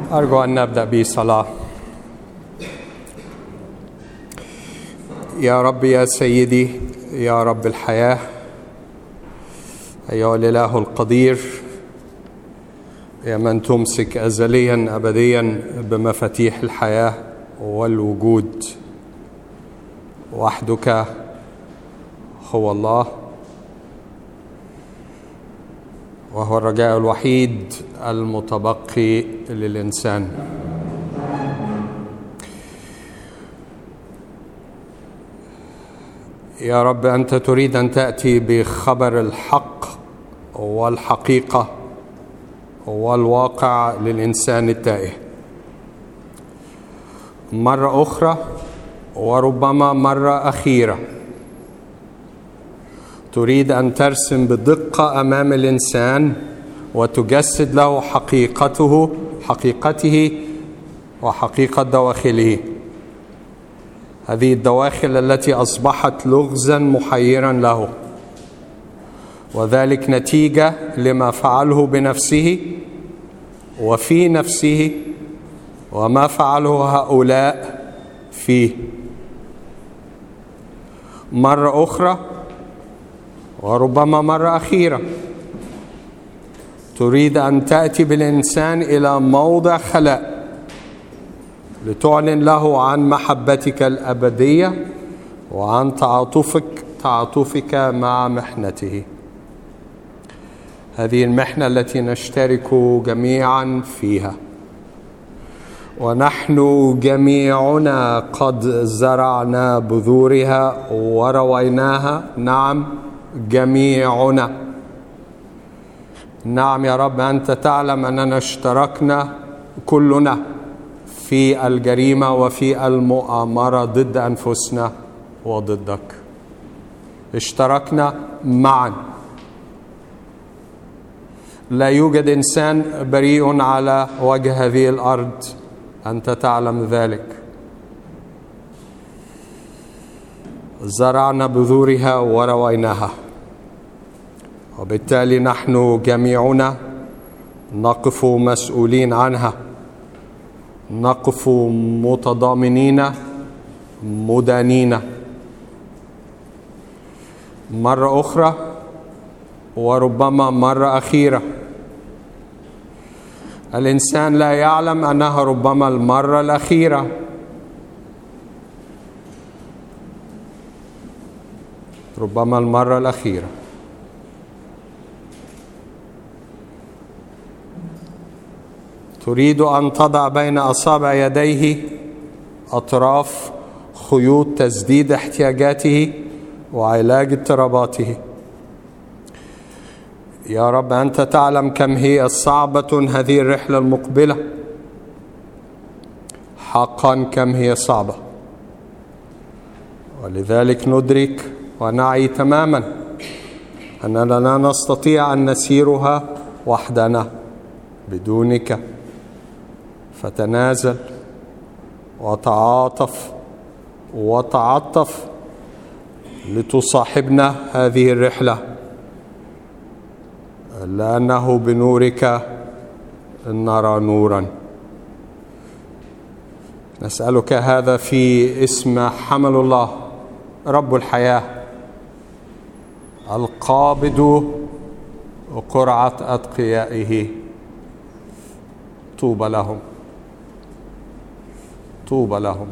أرجو أن نبدأ بصلاة. يا رب يا سيدي يا رب الحياة، أيها الإله القدير، يا من تمسك أزليا أبديا بمفاتيح الحياة والوجود، وحدك هو الله، وهو الرجاء الوحيد المتبقي للإنسان. يا رب أنت تريد أن تأتي بخبر الحق والحقيقة والواقع للإنسان التائه مرة أخرى، وربما مرة أخيرة. تريد أن ترسم بدقة أمام الإنسان وتجسد له حقيقته وحقيقة دواخله، هذه الدواخل التي أصبحت لغزا محيرا له، وذلك نتيجة لما فعله بنفسه وفي نفسه وما فعله هؤلاء فيه. مرة أخرى وربما مرة أخيرة تريد أن تأتي بالإنسان إلى موضع خلاء لتعلن له عن محبتك الأبدية وعن تعاطفك مع محنته، هذه المحنة التي نشترك جميعا فيها، ونحن جميعنا قد زرعنا بذورها ورويناها. نعم، جميعنا. نعم يا رب، أنت تعلم أننا اشتركنا كلنا في الجريمة وفي المؤامرة ضد أنفسنا وضدك، اشتركنا معا. لا يوجد إنسان بريء على وجه هذه الأرض، أنت تعلم ذلك. زرعنا بذورها ورويناها، وبالتالي نحن جميعنا نقف مسؤولين عنها، نقف متضامنين مدانين. مرة أخرى وربما مرة أخيرة، الإنسان لا يعلم أنها ربما المرة الأخيرة. ربما المرة الأخيرة. تريد أن تضع بين أصابع يديه أطراف خيوط تسديد احتياجاته وعلاج اضطراباته. يا رب أنت تعلم كم هي صعبة هذه الرحلة المقبلة، حقا كم هي صعبة، ولذلك ندرك ونعي تماما أننا لا نستطيع أن نسيرها وحدنا بدونك، فتنازل وتعاطف لتصاحبنا هذه الرحلة، لأنه بنورك نرى نورا. نسألك هذا في اسم حمل الله رب الحياة القابض قرعة أتقيائه. طوبى لهم، طوبى لهم.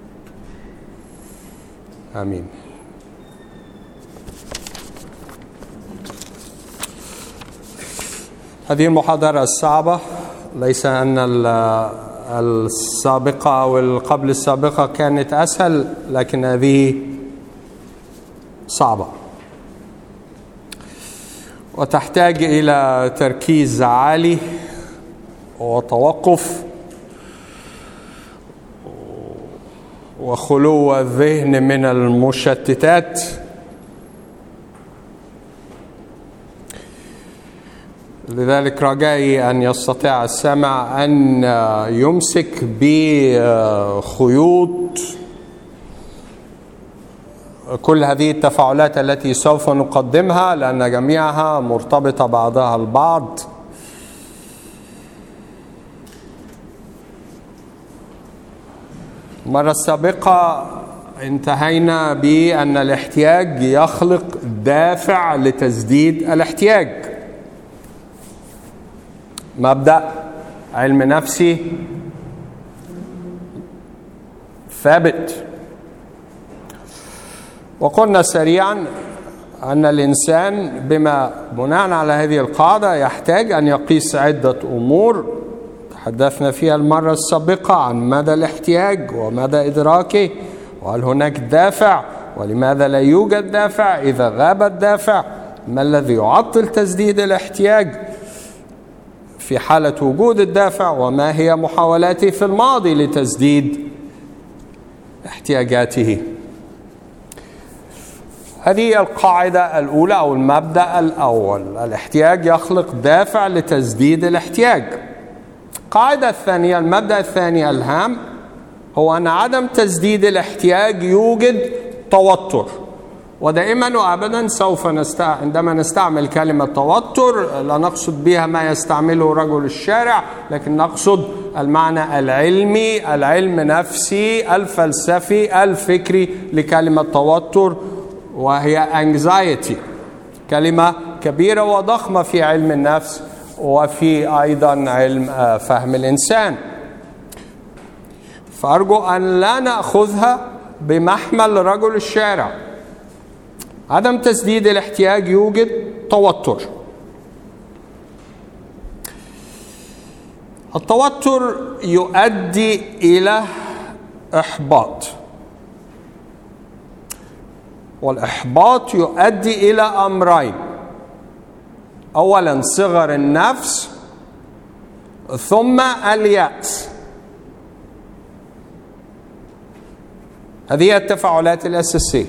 آمين. هذه المحاضرة الصعبة، ليس أن السابقة أو القبل السابقة كانت أسهل، لكن هذه صعبة وتحتاج إلى تركيز عالي وتوقف وخلو الذهن من المشتتات. لذلك رجائي أن يستطيع السامع أن يمسك بخيوط كل هذه التفاعلات التي سوف نقدمها، لأن جميعها مرتبطة بعضها البعض، المرة السابقة انتهينا بأن الاحتياج يخلق دافع لتسديد الاحتياج. مبدأ علم نفسي ثابت. وقلنا سريعا أن الإنسان بناء على هذه القاعدة يحتاج أن يقيس عدة أمور تحدثنا فيها المرة السابقة عن مدى الاحتياج ومدى إدراكه، وهل هناك دافع، ولماذا لا يوجد دافع، إذا غاب الدافع ما الذي يعطل تسديد الاحتياج في حالة وجود الدافع، وما هي محاولاته في الماضي لتسديد احتياجاته. هذه القاعدة الأولى أو المبدأ الأول، الاحتياج يخلق دافع لتسديد الاحتياج. القاعدة الثانية، المبدأ الثاني الهام، هو أن عدم تسديد الاحتياج يوجد توتر. ودائما وأبدا عندما نستعمل كلمة توتر لا نقصد بها ما يستعمله رجل الشارع، لكن نقصد المعنى العلمي، العلم نفسي الفلسفي الفكري لكلمة توتر، وهي anxiety، كلمة كبيرة وضخمة في علم النفس وفي أيضا علم فهم الإنسان. فأرجو أن لا نأخذها بمحمل رجل الشارع. عدم تسديد الاحتياج يوجد توتر. التوتر يؤدي إلى إحباط، والإحباط يؤدي إلى أمرين: أولا صغر النفس، ثم اليأس. هذه التفاعلات الأساسية،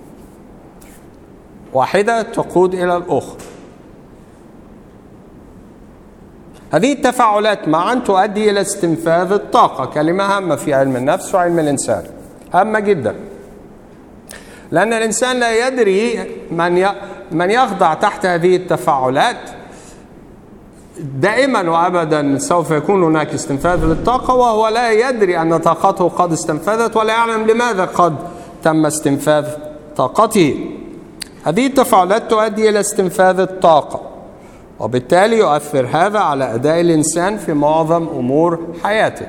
واحدة تقود إلى الأخرى. هذه التفاعلات معا تؤدي إلى استنفاذ الطاقة، كلمة هامة في علم النفس وعلم الإنسان، هامة جدا، لأن الإنسان لا يدري من يخضع تحت هذه التفاعلات. دائما وأبدا سوف يكون هناك استنفاذ للطاقة، وهو لا يدري أن طاقته قد استنفذت، ولا يعلم لماذا قد تم استنفاذ طاقته. هذه التفاعلات تؤدي إلى استنفاذ الطاقة، وبالتالي يؤثر هذا على أداء الإنسان في معظم أمور حياته.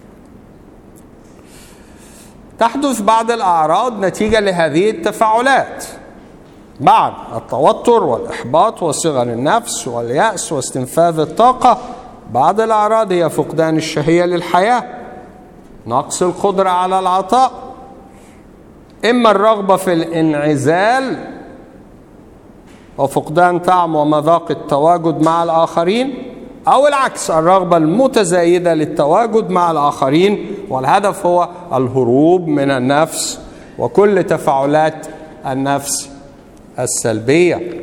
تحدث بعض الأعراض نتيجة لهذه التفاعلات، بعد التوتر والإحباط وصغر النفس واليأس واستنفاذ الطاقة. بعض الأعراض هي فقدان الشهية للحياة، نقص القدرة على العطاء، إما الرغبة في الانعزال وفقدان طعم ومذاق التواجد مع الآخرين، أو العكس، الرغبة المتزايدة للتواجد مع الآخرين، والهدف هو الهروب من النفس وكل تفاعلات النفس السلبية.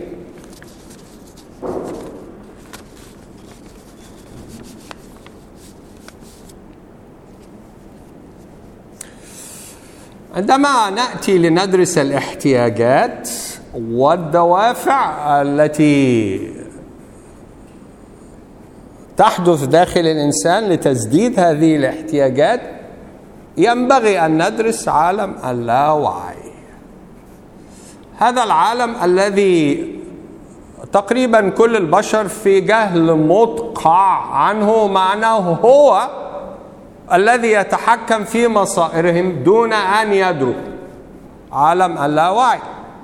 عندما نأتي لندرس الاحتياجات والدوافع التي تحدث داخل الإنسان لتسديد هذه الاحتياجات، ينبغي أن ندرس عالم اللاوعي. هذا العالم الذي تقريبا كل البشر في جهل مدقع عنه، معناه هو الذي يتحكم في مصائرهم دون أن يدروا. عالم اللاوعي،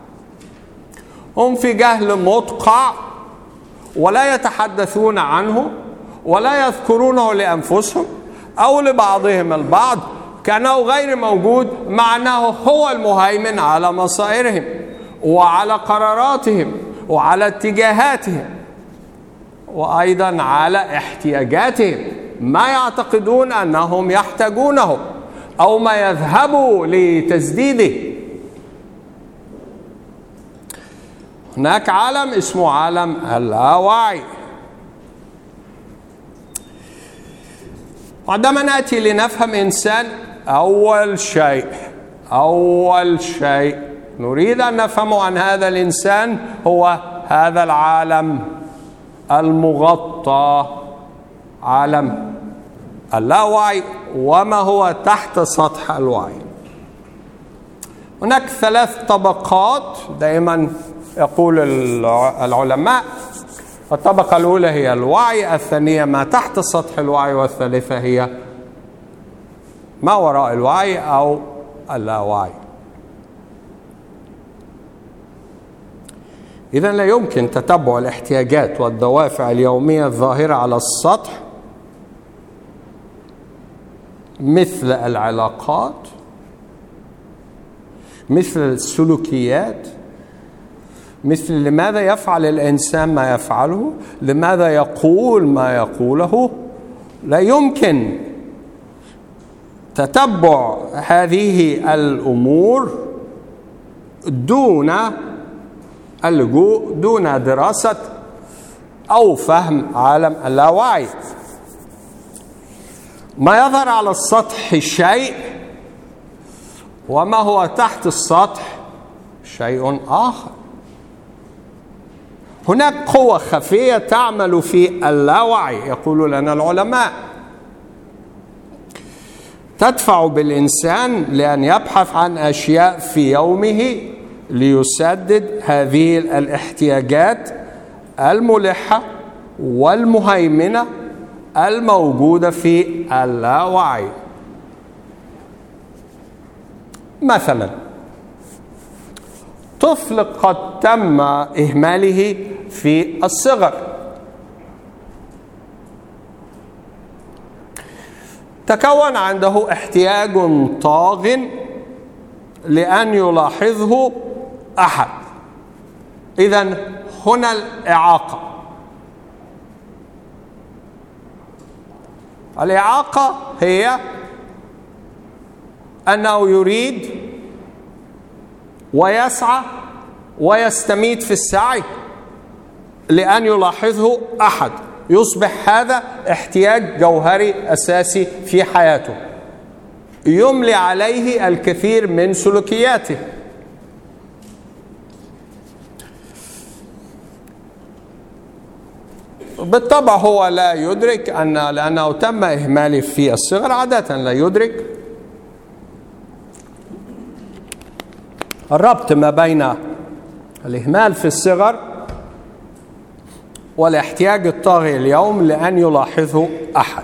هم في جهل مدقع ولا يتحدثون عنه ولا يذكرونه لأنفسهم أو لبعضهم البعض، كأنه غير موجود، معناه هو المهيمن على مصائرهم وعلى قراراتهم وعلى اتجاهاتهم وأيضا على احتياجاتهم، ما يعتقدون أنهم يحتاجونه أو ما يذهبوا لتسديده. هناك عالم اسمه عالم اللاوعي. عندما نأتي لنفهم إنسان، أول شيء نريد أن نفهمه عن هذا الإنسان هو هذا العالم المغطى، عالم اللاوعي وما هو تحت سطح الوعي. هناك 3 طبقات دائما يقول العلماء. الطبقة الأولى هي الوعي، الثانية ما تحت سطح الوعي، والثالثة هي ما وراء الوعي أو اللاوعي. إذن لا يمكن تتبع الاحتياجات والدوافع اليومية الظاهرة على السطح مثل العلاقات، مثل السلوكيات، مثل لماذا يفعل الإنسان ما يفعله، لماذا يقول ما يقوله. لا يمكن تتبع هذه الأمور دون اللجوء، دون دراسة أو فهم عالم اللاوعي. ما يظهر على السطح شيء، وما هو تحت السطح شيء آخر. هناك قوة خفية تعمل في اللاوعي، يقول لنا العلماء، تدفع بالإنسان لأن يبحث عن أشياء في يومه ليسدد هذه الاحتياجات الملحة والمهيمنة الموجودة في اللاوعي. مثلا طفل قد تم إهماله في الصغر، تكون عنده احتياج طاغ لأن يلاحظه أحد. إذن هنا الإعاقة. الإعاقة هي أنه يريد ويسعى ويستميت في السعي لأن يلاحظه أحد، يصبح هذا احتياج جوهري أساسي في حياته، يملي عليه الكثير من سلوكياته. بالطبع هو لا يدرك لأنه تم إهماله في الصغر، عادة لا يدرك الربط ما بين الإهمال في الصغر والاحتياج الطاغي اليوم لأن يلاحظه أحد.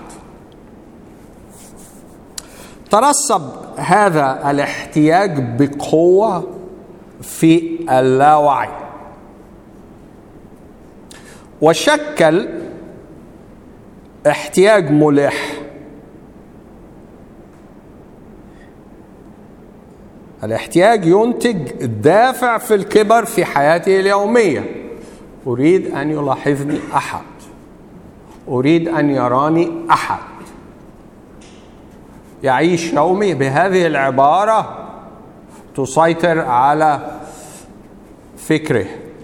ترسب هذا الاحتياج بقوة في اللاوعي، وشكل احتياج ملح. الاحتياج ينتج الدافع في الكبر في حياته اليومية. أريد أن يلاحظني أحد، أريد أن يراني أحد. يعيش يومي بهذه العبارة تسيطر على فكره.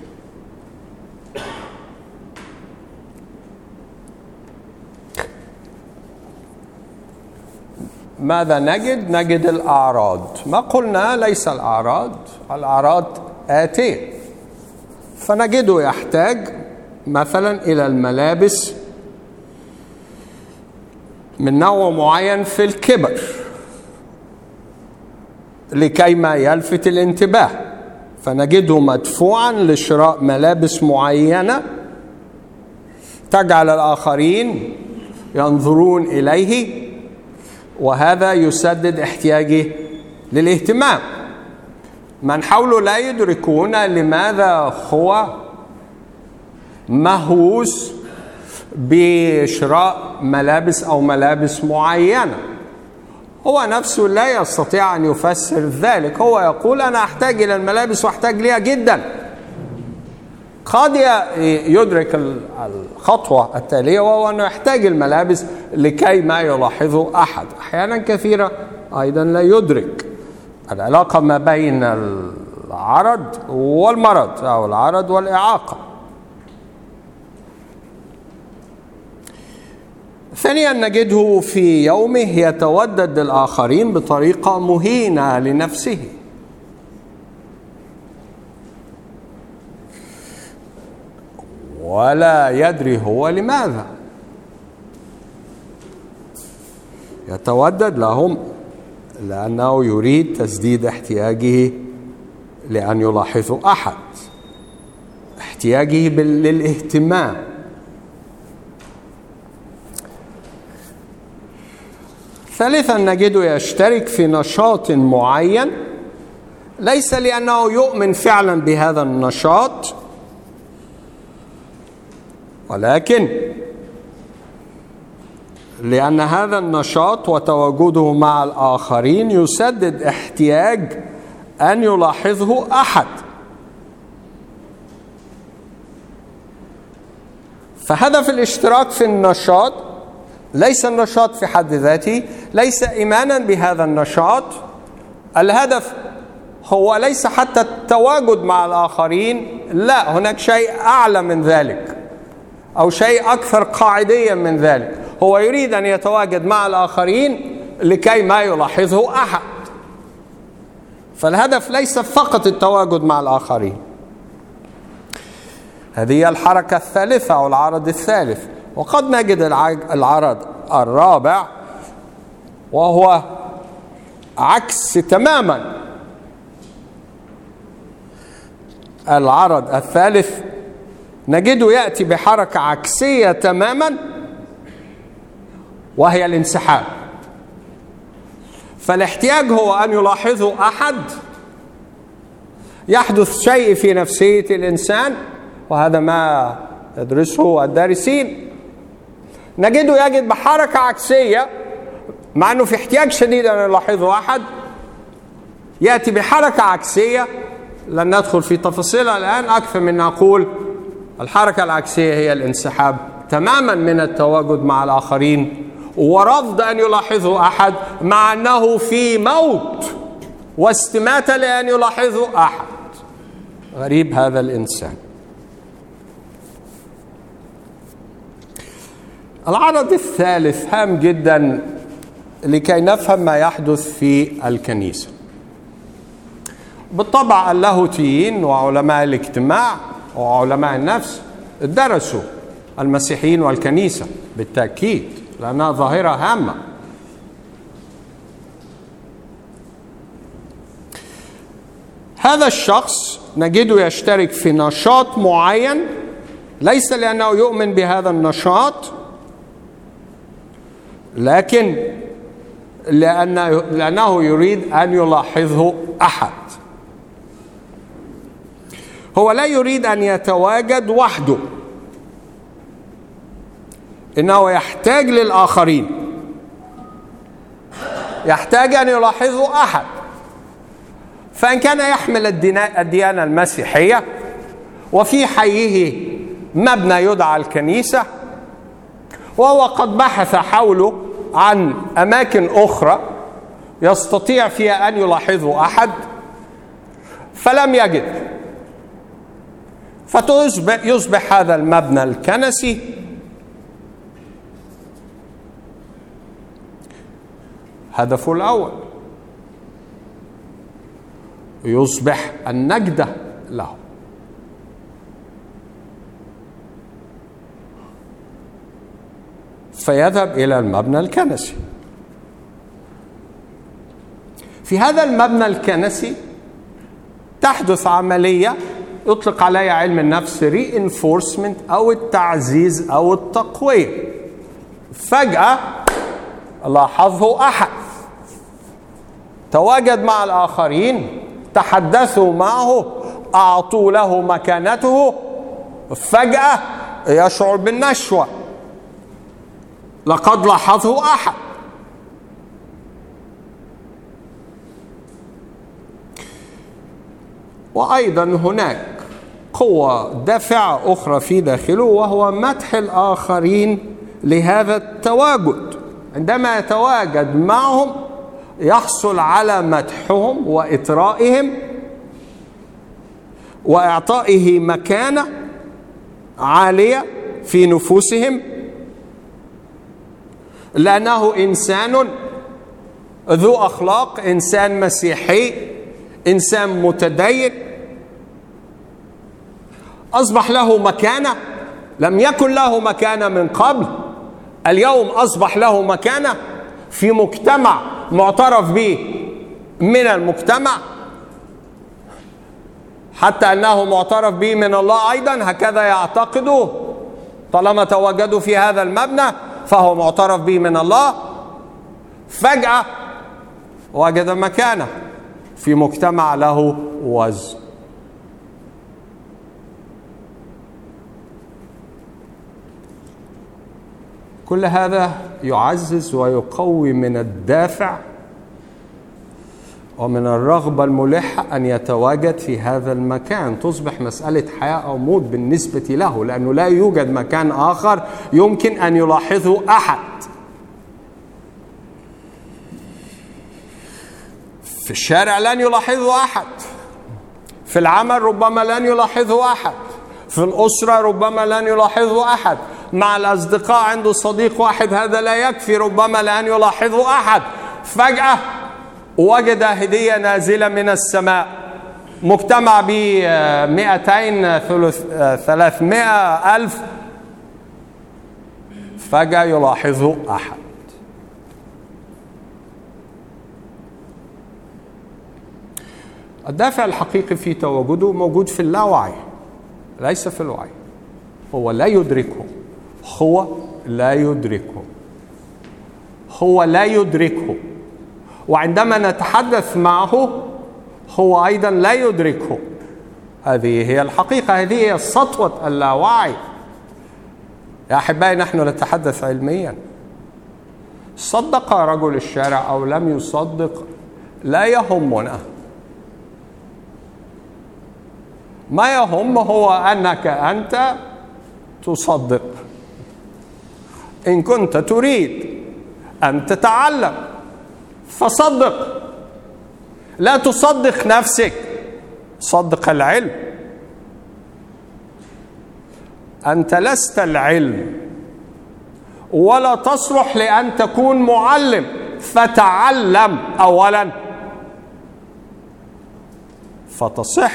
ماذا نجد؟ نجد الأعراض. ما قلنا ليس الأعراض آتية. فنجده يحتاج مثلا إلى الملابس من نوع معين في الكبر لكي ما يلفت الانتباه، فنجده مدفوعا لشراء ملابس معينة تجعل الآخرين ينظرون إليه، وهذا يسدد احتياجه للاهتمام. من حوله لا يدركون لماذا هو مهووس بشراء ملابس أو ملابس معينة. هو نفسه لا يستطيع أن يفسر ذلك. هو يقول أنا أحتاج إلى الملابس وأحتاج ليها جدا. قد يدرك الخطوة التالية وهو أنه يحتاج الملابس لكي ما يلاحظه أحد. أحيانا كثيرة أيضا لا يدرك العلاقة ما بين العرض والمرض أو العرض والإعاقة. ثانيا نجده في يومه يتودد للآخرين بطريقة مهينة لنفسه. ولا يدري هو لماذا. يتودد لهم لأنه يريد تسديد احتياجه لأن يلاحظوا أحد، احتياجه للاهتمام. ثالثا نجده يشترك في نشاط معين ليس لأنه يؤمن فعلا بهذا النشاط، ولكن لأن هذا النشاط وتواجده مع الآخرين يسدد احتياج أن يلاحظه أحد. فهدف الاشتراك في النشاط ليس النشاط في حد ذاته، ليس إيمانا بهذا النشاط. الهدف هو ليس حتى التواجد مع الآخرين، لا، هناك شيء أعلى من ذلك أو شيء أكثر قاعديا من ذلك. هو يريد أن يتواجد مع الآخرين لكي ما يلاحظه أحد. فالهدف ليس فقط التواجد مع الآخرين. هذه الحركة الثالثة أو العرض الثالث. وقد نجد العرض الرابع وهو عكس تماما. العرض الثالث نجده يأتي بحركة عكسية تماما، وهي الانسحاب. فالاحتياج هو أن يلاحظه أحد، يحدث شيء في نفسية الإنسان، وهذا ما يدرسه الدارسين. نجده يجد بحركة عكسية، مع أنه في احتياج شديد أن يلاحظه أحد، يأتي بحركة عكسية. لن ندخل في تفاصيلها الآن أكثر من نقول الحركة العكسية هي الانسحاب تماما من التواجد مع الآخرين، ورفض أن يلاحظه أحد، مع أنه في موت واستماتة لأن يلاحظه أحد. غريب هذا الإنسان. العرض الثالث هام جدا لكي نفهم ما يحدث في الكنيسة. بالطبع اللاهوتيين وعلماء الاجتماع وعلماء النفس درسوا المسيحيين والكنيسة بالتأكيد، لأنها ظاهرة هامة. هذا الشخص نجده يشترك في نشاط معين ليس لأنه يؤمن بهذا النشاط، لكن لأنه يريد أن يلاحظه أحد. هو لا يريد أن يتواجد وحده، إنه يحتاج للآخرين، يحتاج أن يلاحظه أحد. فإن كان يحمل الديانة المسيحية وفي حيه مبنى يدعى الكنيسة، وهو قد بحث حوله عن أماكن أخرى يستطيع فيها أن يلاحظه أحد فلم يجد، فيصبح هذا المبنى الكنسي هدفه الأول، يصبح النجدة له. فيذهب إلى المبنى الكنسي. في هذا المبنى الكنسي تحدث عملية يطلق عليها علم النفس reinforcement أو التعزيز أو التقوية. فجأة لاحظه أحد، تواجد مع الآخرين، تحدثوا معه، أعطوا له مكانته، فجأة يشعر بالنشوة، لقد لاحظه أحد. وأيضا هناك قوة دافعة أخرى في داخله، وهو مدح الآخرين لهذا التواجد. عندما يتواجد معهم يحصل على مدحهم وإطرائهم وإعطائه مكانة عالية في نفوسهم، لأنه إنسان ذو أخلاق، إنسان مسيحي، إنسان متدين، أصبح له مكانة لم يكن له مكانة من قبل، اليوم أصبح له مكانة. في مجتمع معترف به من المجتمع، حتى أنه معترف به من الله أيضا، هكذا يعتقدوا طالما تواجدوا في هذا المبنى فهو معترف به من الله. فجأة وجد مكانه في مجتمع له وزن. كل هذا يعزز ويقوي من الدافع ومن الرغبة الملحة أن يتواجد في هذا المكان. تصبح مسألة حياة أو موت بالنسبة له، لأنه لا يوجد مكان آخر يمكن أن يلاحظه أحد. في الشارع لن يلاحظه أحد، في العمل ربما لن يلاحظه أحد، في الأسرة ربما لن يلاحظه أحد، مع الأصدقاء عنده صديق واحد هذا لا يكفي، ربما لن يلاحظه أحد. فجأة وجد هدية نازلة من السماء، مجتمع ب 200 300 ألف، فجأة يلاحظه أحد. الدافع الحقيقي في تواجده موجود في اللاوعي ليس في الوعي. هو لا يدركه، هو لا يدركه، هو لا يدركه، وعندما نتحدث معه هو أيضا لا يدركه. هذه هي الحقيقة، هذه هي سطوة اللاوعي. يا أحبائي نحن نتحدث علميا. صدق رجل الشارع أو لم يصدق لا يهمنا، ما يهم هو أنك أنت تصدق. إن كنت تريد أن تتعلم فصدق، لا تصدق نفسك، صدق العلم. أنت لست العلم ولا تصلح لأن تكون معلم، فتعلم أولا فتصح.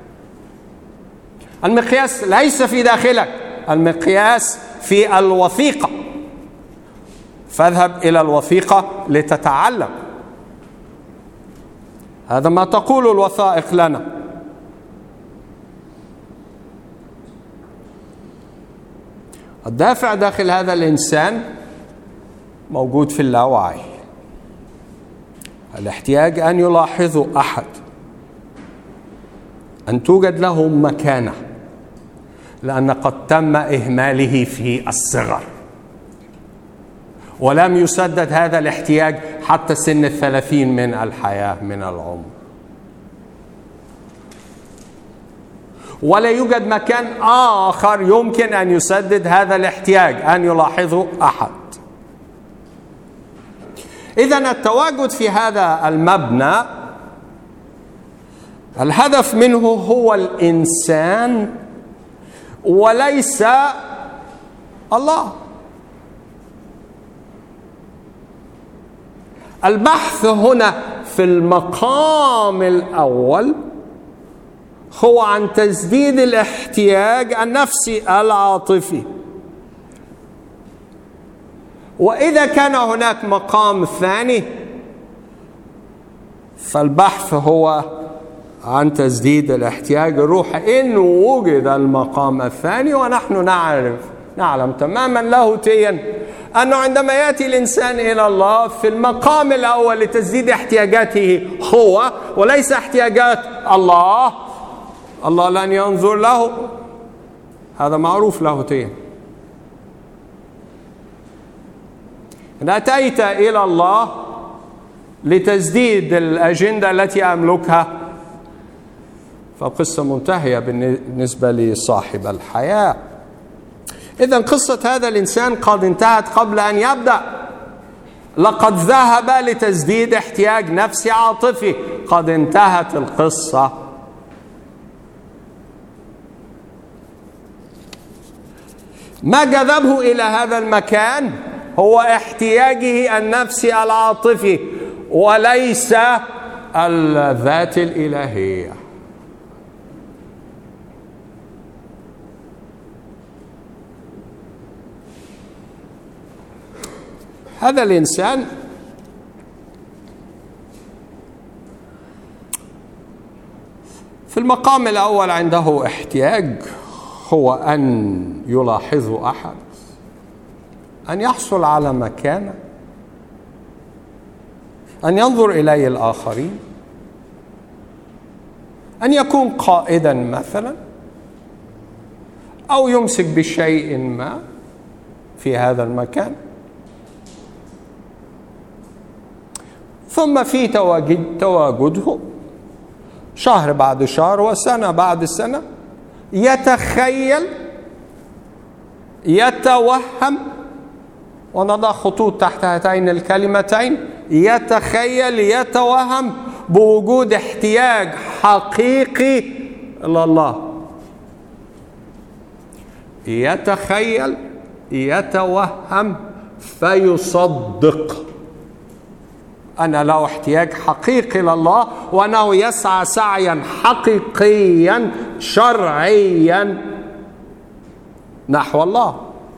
المقياس ليس في داخلك، المقياس في الوثيقة، فاذهب إلى الوثيقة لتتعلم. هذا ما تقول الوثائق لنا. الدافع داخل هذا الإنسان موجود في اللاوعي، الاحتياج أن يلاحظه أحد، أن توجد له مكانة، لأن قد تم إهماله في الصغر ولم يسدد هذا الاحتياج حتى سن 30 من الحياة من العمر. ولا يوجد مكان آخر يمكن أن يسدد هذا الاحتياج، أن يلاحظه أحد. إذن التواجد في هذا المبنى الهدف منه هو الإنسان وليس الله. البحث هنا في المقام الأول هو عن تسديد الاحتياج النفسي العاطفي. وإذا كان هناك مقام ثاني فالبحث هو عن تسديد الاحتياج الروحي إن وجد المقام الثاني. ونحن نعلم تماما لاهوتيا أنه عندما يأتي الإنسان إلى الله في المقام الأول لتسديد احتياجاته هو وليس احتياجات الله، الله لن ينظر له. هذا معروف لاهوتيا. إن أتيت إلى الله لتسديد الأجندة التي أملكها فالقصة منتهية بالنسبة لصاحب الحياة. إذن قصة هذا الإنسان قد انتهت قبل أن يبدأ. لقد ذهب لتسديد احتياج نفسي عاطفي، قد انتهت القصة. ما جذبه إلى هذا المكان هو احتياجه النفسي العاطفي وليس الذات الإلهية. هذا الإنسان المقام الأول عنده احتياج هو أن يلاحظه أحد، أن يحصل على مكانة، أن ينظر إليه الآخرين، أن يكون قائدا مثلا، أو يمسك بشيء ما في هذا المكان. ثم في تواجده شهر بعد شهر وسنة بعد سنة يتخيل، يتوهم، ونضع خطوط تحت هاتين الكلمتين: يتخيل، يتوهم بوجود احتياج حقيقي إلى الله. يتخيل، يتوهم، فيصدق أن له احتياج حقيقي إلى الله، وأنه يسعى سعيا حقيقيا شرعيا نحو الله.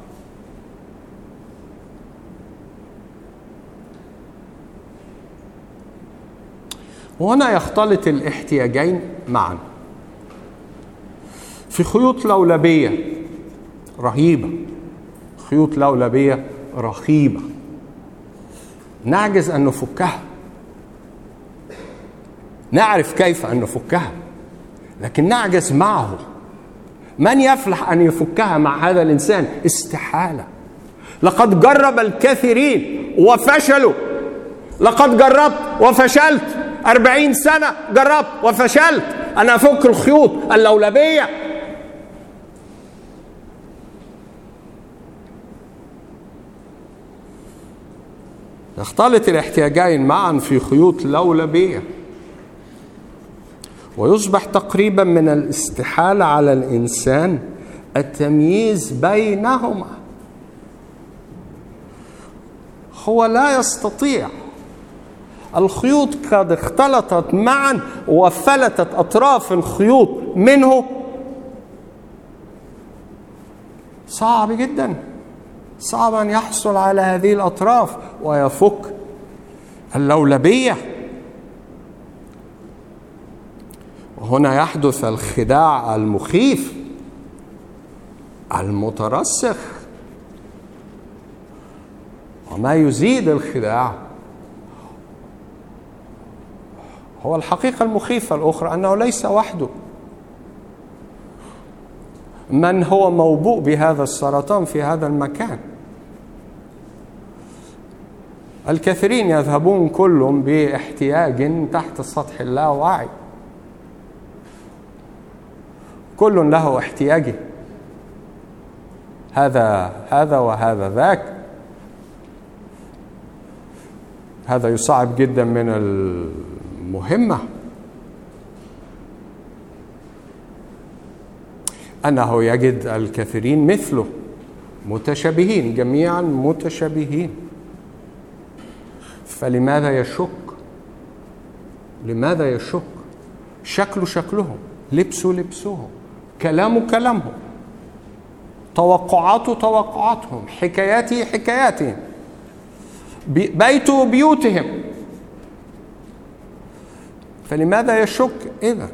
وهنا يختلط الاحتياجين معا في خيوط لولبية رهيبة، خيوط لولبية رخيبة نعجز أن نفكها. نعرف كيف أن نفكها لكن نعجز معه. من يفلح أن يفكها مع هذا الإنسان؟ استحالة. لقد جرب الكثيرين وفشلوا. لقد جربت وفشلت، 40 سنة جربت وفشلت أنا أفك الخيوط اللولبية. يختلط الاحتياجين معا في خيوط لولبية، ويصبح تقريبا من الاستحالة على الإنسان التمييز بينهما. هو لا يستطيع. الخيوط قد اختلطت معا وفلتت أطراف الخيوط منه. صعب جدا، صعب أن يحصل على هذه الأطراف ويفك اللولبية. وهنا يحدث الخداع المخيف المترسخ. وما يزيد الخداع هو الحقيقة المخيفة الأخرى، أنه ليس وحده. من هو موبوء بهذا السرطان في هذا المكان؟ الكثيرين يذهبون كلهم باحتياج تحت سطح اللاوعي. كل له احتياجه، هذا وهذا ذاك. هذا يصعب جدا من المهمة، أنه يجد الكثيرين مثله متشابهين، جميعا متشابهين. فلماذا يشك؟ لماذا يشك؟ شكله شكلهم، لبسه لبسهم، كلامه كلامهم، توقعاته توقعاتهم، حكاياته حكاياتهم، بيته بيوتهم. فلماذا يشك إذن؟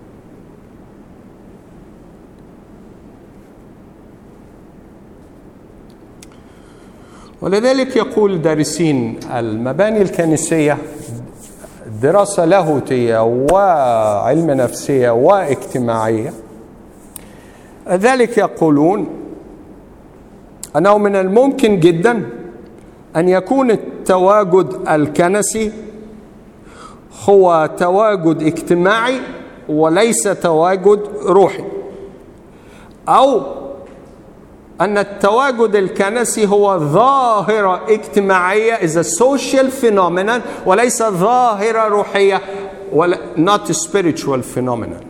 ولذلك يقول دارسين المباني الكنسية، دراسة لاهوتية وعلم نفسية واجتماعية، ذلك يقولون أنه من الممكن جدا أن يكون التواجد الكنسي هو تواجد اجتماعي وليس تواجد روحي، أو أن التواجد الكنسي هو ظاهرة اجتماعية is a social phenomenon وليس ظاهرة روحية ولا not a spiritual phenomenon.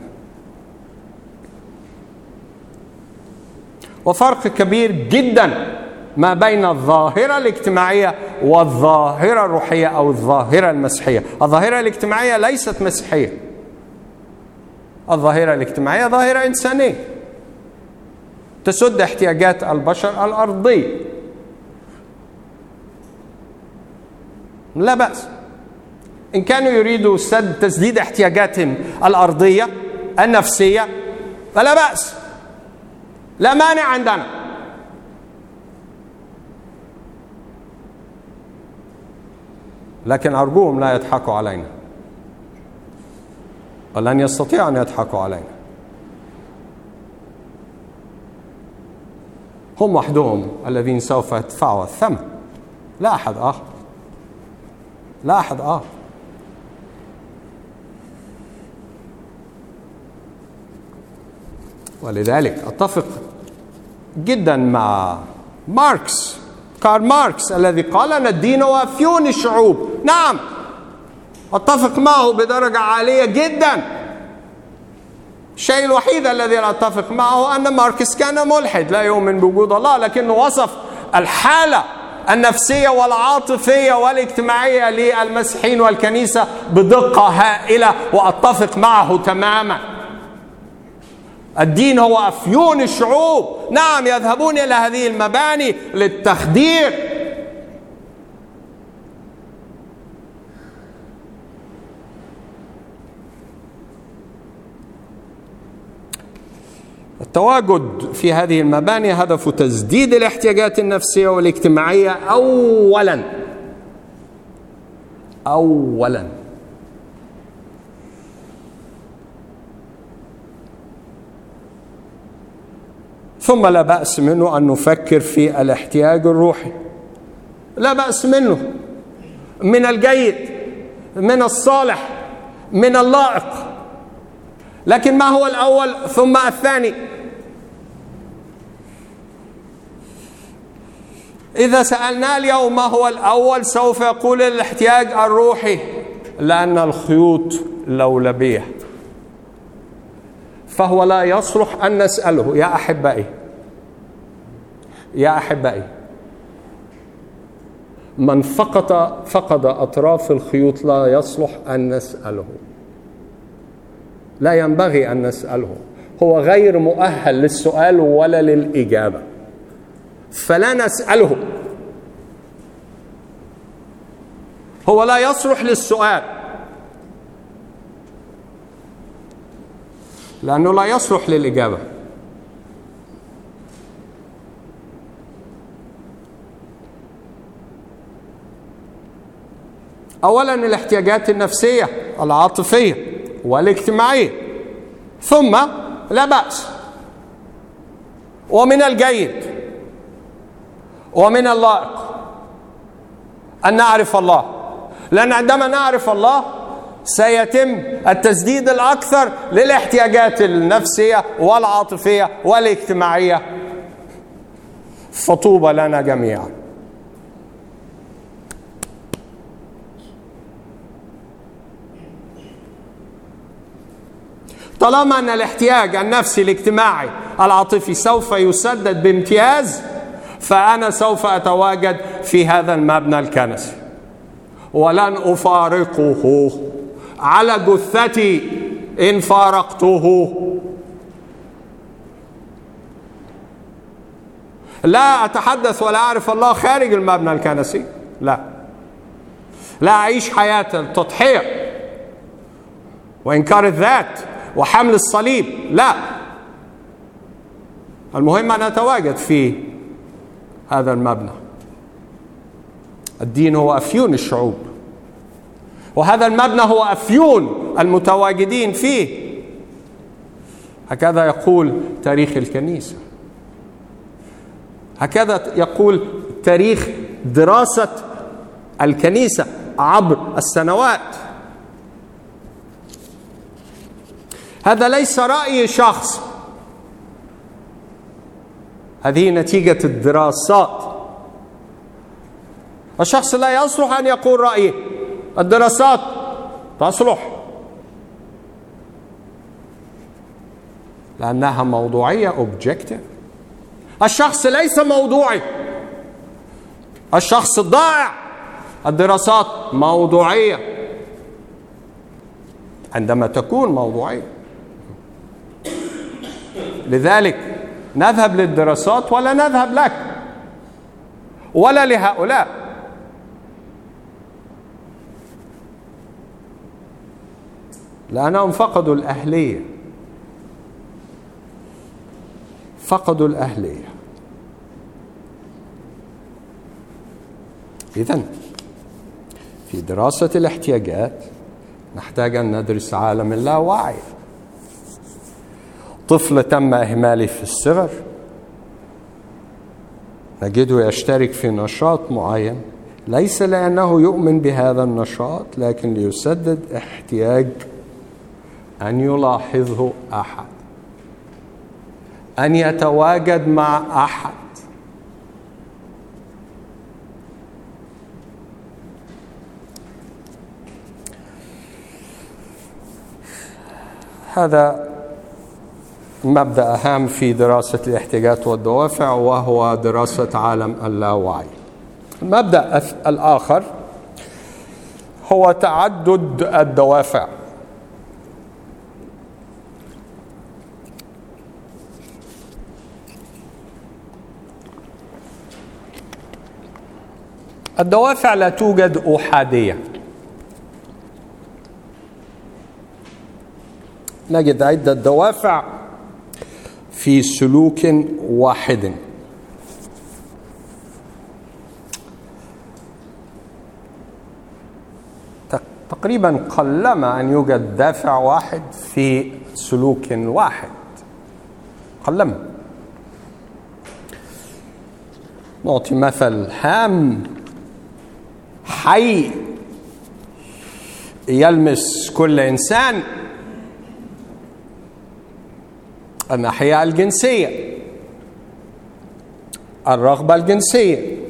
وفرق كبير جدا ما بين الظاهرة الاجتماعية والظاهرة الروحية أو الظاهرة المسيحية. الظاهرة الاجتماعية ليست مسيحية. الظاهرة الاجتماعية ظاهرة إنسانية تسد احتياجات البشر الأرضية، لا بأس. إن كانوا يريدوا تسديد احتياجاتهم الأرضية النفسية فلا بأس، لا مانع عندنا. لكن أرجوهم لا يضحكوا علينا، ولن يستطيعوا أن يضحكوا علينا. هم وحدهم الذين سوف يدفعوا الثمن، لا أحد آخر، لا أحد آخر. ولذلك أتفق جدا مع كارل ماركس الذي قال أن الدين هو أفيون الشعوب. نعم، أتفق معه بدرجة عالية جدا. الشيء الوحيد الذي لا أتفق معه أن ماركس كان ملحد لا يؤمن بوجود الله، لكنه وصف الحالة النفسية والعاطفية والاجتماعية للمسيحيين والكنيسة بدقة هائلة، وأتفق معه تماما. الدين هو أفيون الشعوب. نعم، يذهبون إلى هذه المباني للتخدير، التواجد في هذه المباني هدف تسديد الاحتياجات النفسية والاجتماعية أولاً. ثم لا بأس منه أن نفكر في الاحتياج الروحي، لا بأس منه، من الجيد، من الصالح، من اللائق. لكن ما هو الأول ثم الثاني؟ إذا سألنا اليوم ما هو الأول سوف يقول الاحتياج الروحي، لأن الخيوط لولبية، فهو لا يصلح أن نسأله. يا أحبائي، من فقد أطراف الخيوط لا يصلح أن نسأله، لا ينبغي أن نسأله، هو غير مؤهل للسؤال ولا للإجابة، فلا نسأله. هو لا يصلح للسؤال لأنه لا يصلح للإجابة. أولا الاحتياجات النفسية العاطفية والاجتماعية، ثم لا بأس ومن الجيد ومن اللائق أن نعرف الله، لأن عندما نعرف الله سيتم التسديد الأكثر للاحتياجات النفسية والعاطفية والاجتماعية، فطوبى لنا جميعا. طالما أن الاحتياج النفسي الاجتماعي العاطفي سوف يسدد بامتياز، فأنا سوف أتواجد في هذا المبنى الكنسي ولن أفارقه على جثتي إن فارقته. لا أتحدث ولا أعرف الله خارج المبنى الكنسي، لا أعيش حياة التضحية وإنكار الذات وحمل الصليب، لا. المهم أن أتواجد في هذا المبنى. الدين هو أفيون الشعوب، وهذا المبنى هو أفيون المتواجدين فيه. هكذا يقول تاريخ الكنيسة، هكذا يقول تاريخ دراسة الكنيسة عبر السنوات. هذا ليس رأي شخص، هذه نتيجة الدراسات. الشخص لا يصلح أن يقول رأيه، الدراسات تصلح لأنها موضوعية objective. الشخص ليس موضوعي، الشخص ضائع. الدراسات موضوعية عندما تكون موضوعية. لذلك نذهب للدراسات ولا نذهب لك ولا لهؤلاء. لأنهم فقدوا الأهلية فقدوا الأهلية. إذن في دراسة الاحتياجات نحتاج أن ندرس عالم اللاوعي. طفل تم إهماله في الصغر نجده يشترك في نشاط معين، ليس لأنه يؤمن بهذا النشاط، لكن ليسدد احتياج أن يلاحظه أحد، أن يتواجد مع أحد. هذا مبدأ هام في دراسة الاحتياجات والدوافع، وهو دراسة عالم اللاوعي. المبدأ الآخر هو تعدد الدوافع. الدوافع لا توجد أحادية، نجد عدة دوافع في سلوك واحد. تقريبا قلما أن يوجد دافع واحد في سلوك واحد، قلما. نعطي مثل هام حي يلمس كل إنسان: الناحية الجنسية، الرغبة الجنسية.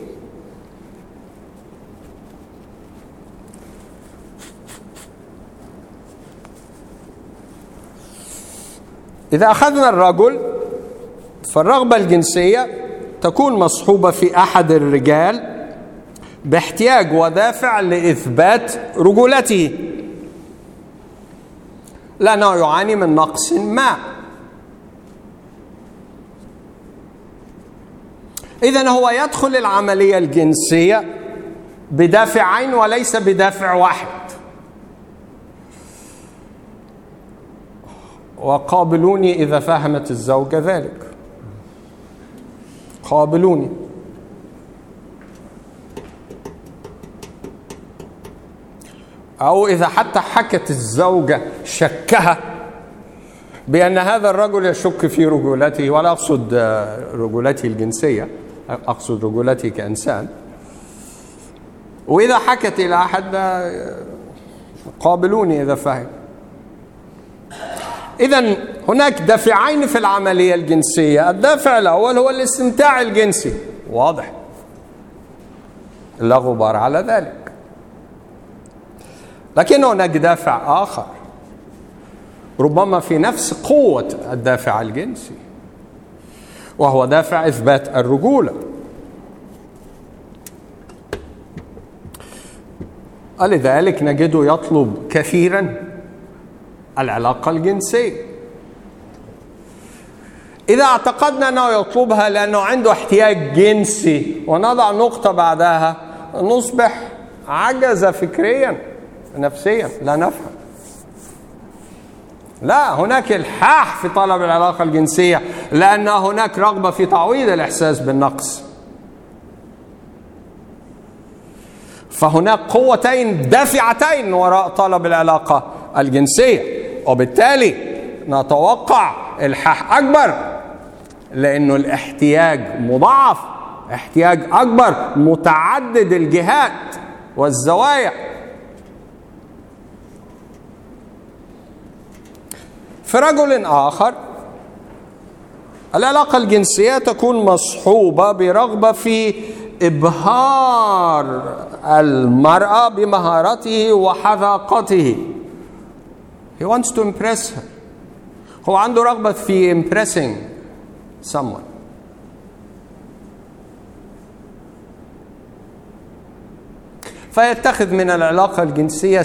إذا أخذنا الرجل فالرغبة الجنسية تكون مصحوبة في أحد الرجال باحتياج ودافع لإثبات رجولته، لأنه يعاني من نقص ما. إذن هو يدخل العملية الجنسية بدافعين وليس بدافع واحد. وقابلوني إذا فهمت الزوجة ذلك، قابلوني. أو إذا حتى حكت الزوجة شكها بأن هذا الرجل يشك في رجولته، ولا أقصد رجولته الجنسية، أقصد رجولته كإنسان، وإذا حكت إلى أحد قابلوني إذا فهم. إذن هناك دافعين في العملية الجنسية. الدافع الأول هو الاستمتاع الجنسي، واضح، لا غبار على ذلك. لكن هناك دافع آخر ربما في نفس قوة الدافع الجنسي، وهو دافع إثبات الرجولة. لذلك نجده يطلب كثيرا العلاقة الجنسية. إذا اعتقدنا أنه يطلبها لأنه عنده احتياج جنسي ونضع نقطة بعدها، نصبح عجز فكريا نفسيا، لا نفهم. لا، هناك الحاح في طلب العلاقة الجنسية لأن هناك رغبة في تعويض الإحساس بالنقص. فهناك قوتين دافعتين وراء طلب العلاقة الجنسية، وبالتالي نتوقع الحاح أكبر، لأنه الاحتياج مضاعف، احتياج أكبر متعدد الجهات والزوايا. في رجل آخر العلاقة الجنسية تكون مصحوبة برغبة في إبهار المرأة بمهارته وحذاقته. He wants to impress her. هو عنده رغبة في impressing someone. فيتخذ من العلاقة الجنسية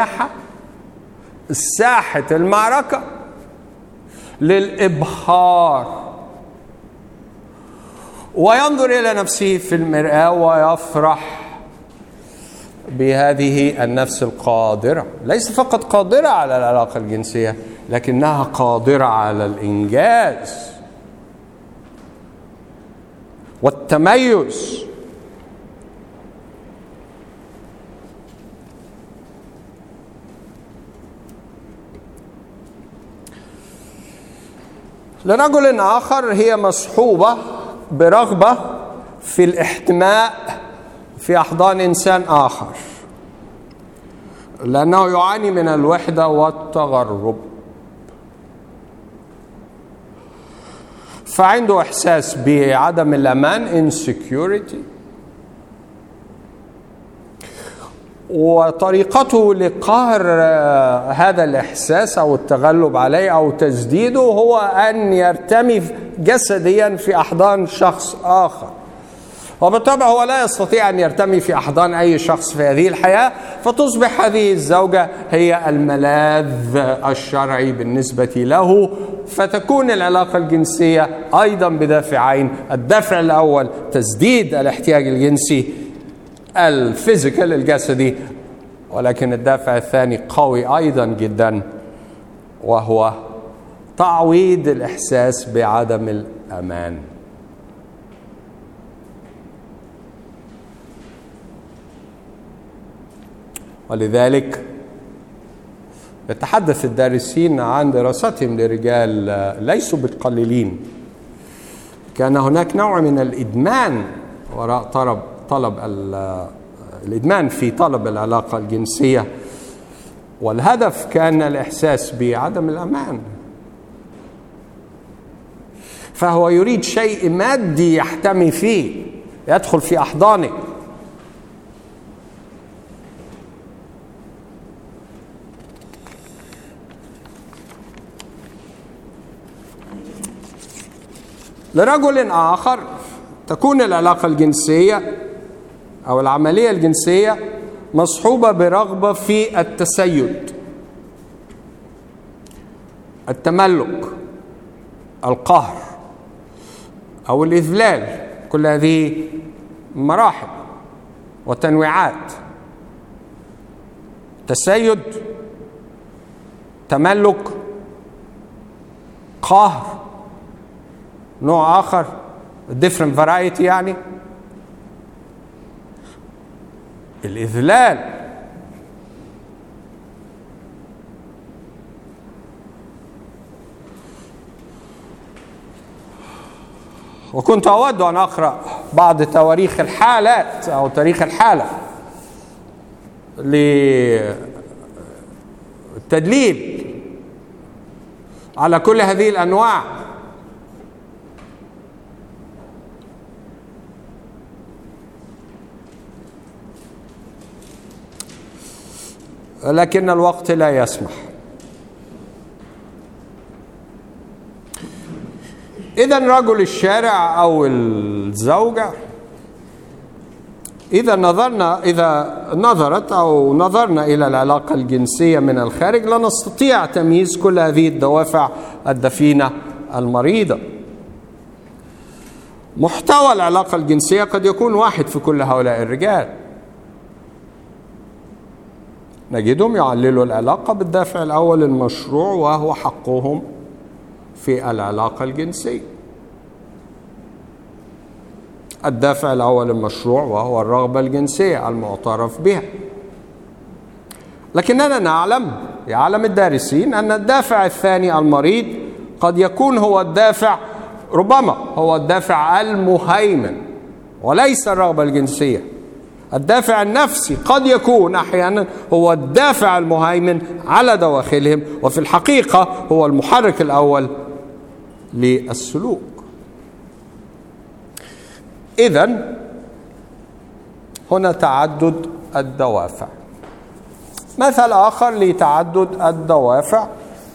ساحة المعركة للإبهار، وينظر إلى نفسه في المرآة ويفرح بهذه النفس القادرة، ليس فقط قادرة على العلاقة الجنسية، لكنها قادرة على الإنجاز. والتميز. لرجل آخر هي مصحوبة برغبة في الاحتماء في أحضان إنسان آخر، لأنه يعاني من الوحدة والتغرب، فعنده إحساس بعدم الأمان insecurity، وطريقته لقهر هذا الإحساس أو التغلب عليه أو تسديده هو أن يرتمي جسديا في أحضان شخص آخر، وبالطبع هو لا يستطيع أن يرتمي في أحضان أي شخص في هذه الحياة، فتصبح هذه الزوجة هي الملاذ الشرعي بالنسبة له، فتكون العلاقة الجنسية أيضا بدافعين: الدافع الأول تسديد الاحتياج الجنسي الفيزيكال الجسدي، ولكن الدافع الثاني قوي أيضا جدا، وهو تعويض الإحساس بعدم الأمان. ولذلك يتحدث الدارسين عن دراستهم لرجال ليسوا بالقليلين، كان هناك نوع من الإدمان وراء طلب الإدمان في طلب العلاقة الجنسية، والهدف كان الإحساس بعدم الأمان، فهو يريد شيء مادي يحتمي فيه، يدخل في أحضانه. لرجل آخر تكون العلاقة الجنسية أو العملية الجنسية مصحوبة برغبة في التسيد، التملك، القهر أو الإذلال، كل هذه مراحل وتنويعات: تسيد، تملك، قهر، نوع آخر different variety، يعني الإذلال. وكنت أود أن أقرأ بعض تواريخ الحالات أو تاريخ الحالة للتدليل على كل هذه الأنواع، لكن الوقت لا يسمح. إذن رجل الشارع أو الزوجة إذا نظرنا إلى العلاقة الجنسية من الخارج لا نستطيع تمييز كل هذه الدوافع الدفينة المريضة. محتوى العلاقة الجنسية قد يكون واحد في كل هؤلاء الرجال، نجدهم يعللوا العلاقة بالدافع الأول المشروع، وهو حقهم في العلاقة الجنسية. الدافع الأول المشروع وهو الرغبة الجنسية المعترف بها. لكننا يعلم الدارسين أن الدافع الثاني المريض قد يكون هو الدافع، ربما هو الدافع المهيمن وليس الرغبة الجنسية. الدافع النفسي قد يكون أحيانا هو الدافع المهيمن على دواخلهم، وفي الحقيقة هو المحرك الأول للسلوك. إذن هنا تعدد الدوافع. مثل آخر لتعدد الدوافع: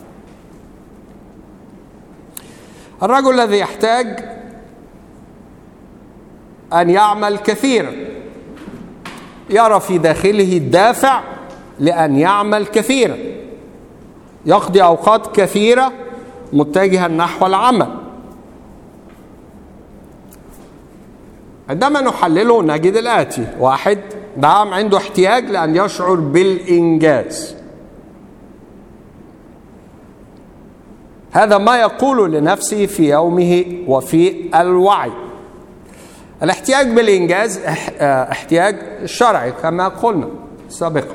الرجل الذي يحتاج أن يعمل كثيرا، يرى في داخله الدافع لأن يعمل كثيرا، يقضي أوقات كثيرة متجها نحو العمل. عندما نحلله نجد الآتي: واحد، نعم عنده احتياج لأن يشعر بالإنجاز، هذا ما يقول لنفسه في يومه وفي الوعي. الاحتياج بالإنجاز احتياج شرعي كما قلنا سابقا،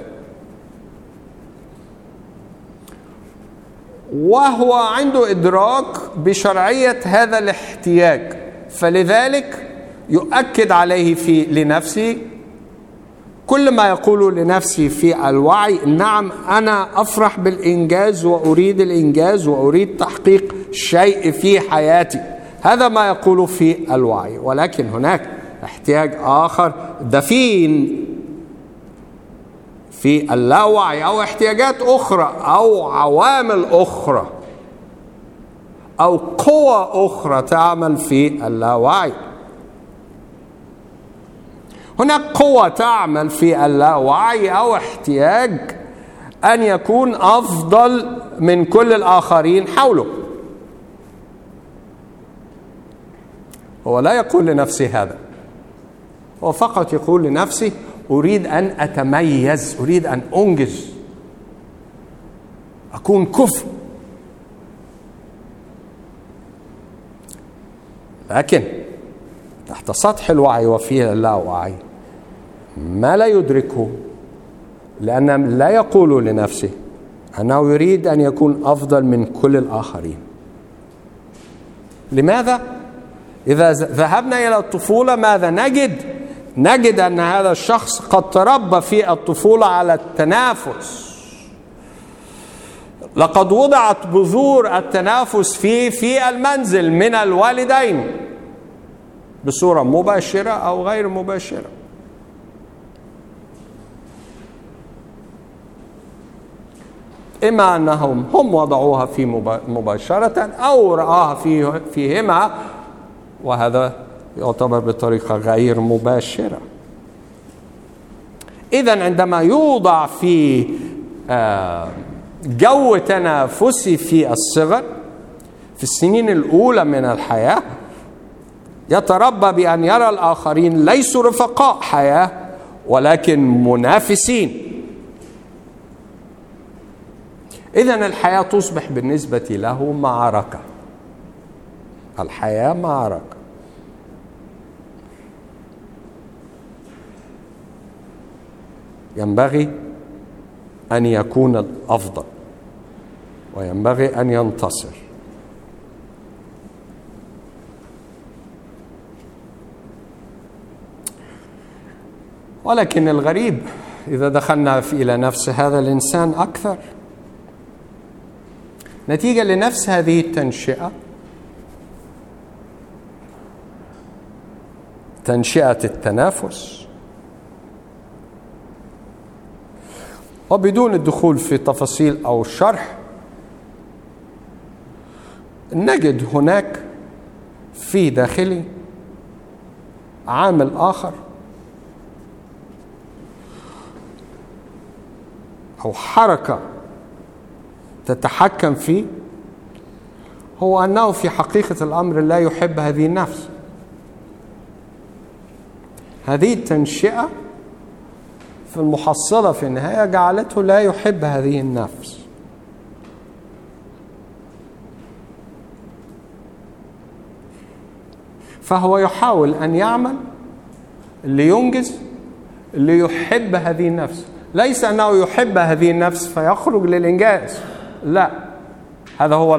وهو عنده إدراك بشرعية هذا الاحتياج، فلذلك يؤكد عليه لنفسه كل ما يقول لنفسي في الوعي: نعم أنا أفرح بالإنجاز وأريد الإنجاز وأريد تحقيق شيء في حياتي. هذا ما يقول في الوعي. ولكن هناك احتياج آخر دفين في اللاوعي، أو احتياجات أخرى أو عوامل أخرى أو قوى أخرى تعمل في اللاوعي. هناك قوة تعمل في اللاوعي أو احتياج أن يكون أفضل من كل الآخرين حوله. هو لا يقول لنفسه هذا، هو فقط يقول لنفسه: أريد أن أتميز، أريد أن أنجز، أكون كفء. لكن تحت سطح الوعي وفي اللاوعي ما لا يدركه، لأن لا يقول لنفسه أنه يريد أن يكون أفضل من كل الآخرين. لماذا؟ إذا ذهبنا إلى الطفولة ماذا نجد؟ نجد أن هذا الشخص قد تربى في الطفولة على التنافس. لقد وضعت بذور التنافس في المنزل من الوالدين بصورة مباشرة أو غير مباشرة. إما أنهم هم وضعوها في مباشرة أو رآها فيهما، وهذا يعتبر بطريقة غير مباشرة. إذن عندما يوضع في جو تنافسي في الصغر في السنين الأولى من الحياة، يتربى بأن يرى الآخرين ليسوا رفقاء حياة ولكن منافسين. إذن الحياة تصبح بالنسبة له معركة. الحياة معركة. ينبغي أن يكون الأفضل وينبغي أن ينتصر. ولكن الغريب إذا دخلنا إلى نفس هذا الإنسان أكثر، نتيجة لنفس هذه التنشئة، تنشئة التنافس، وبدون الدخول في تفاصيل أو شرح، نجد هناك في داخلي عامل آخر أو حركة تتحكم فيه، هو أنه في حقيقة الأمر لا يحب هذه النفس. هذه التنشئة في المحصلة في النهاية جعلته لا يحب هذه النفس. فهو يحاول أن يعمل لينجز ليحب هذه النفس، ليس أنه يحب هذه النفس فيخرج للإنجاز، لا، هذا هو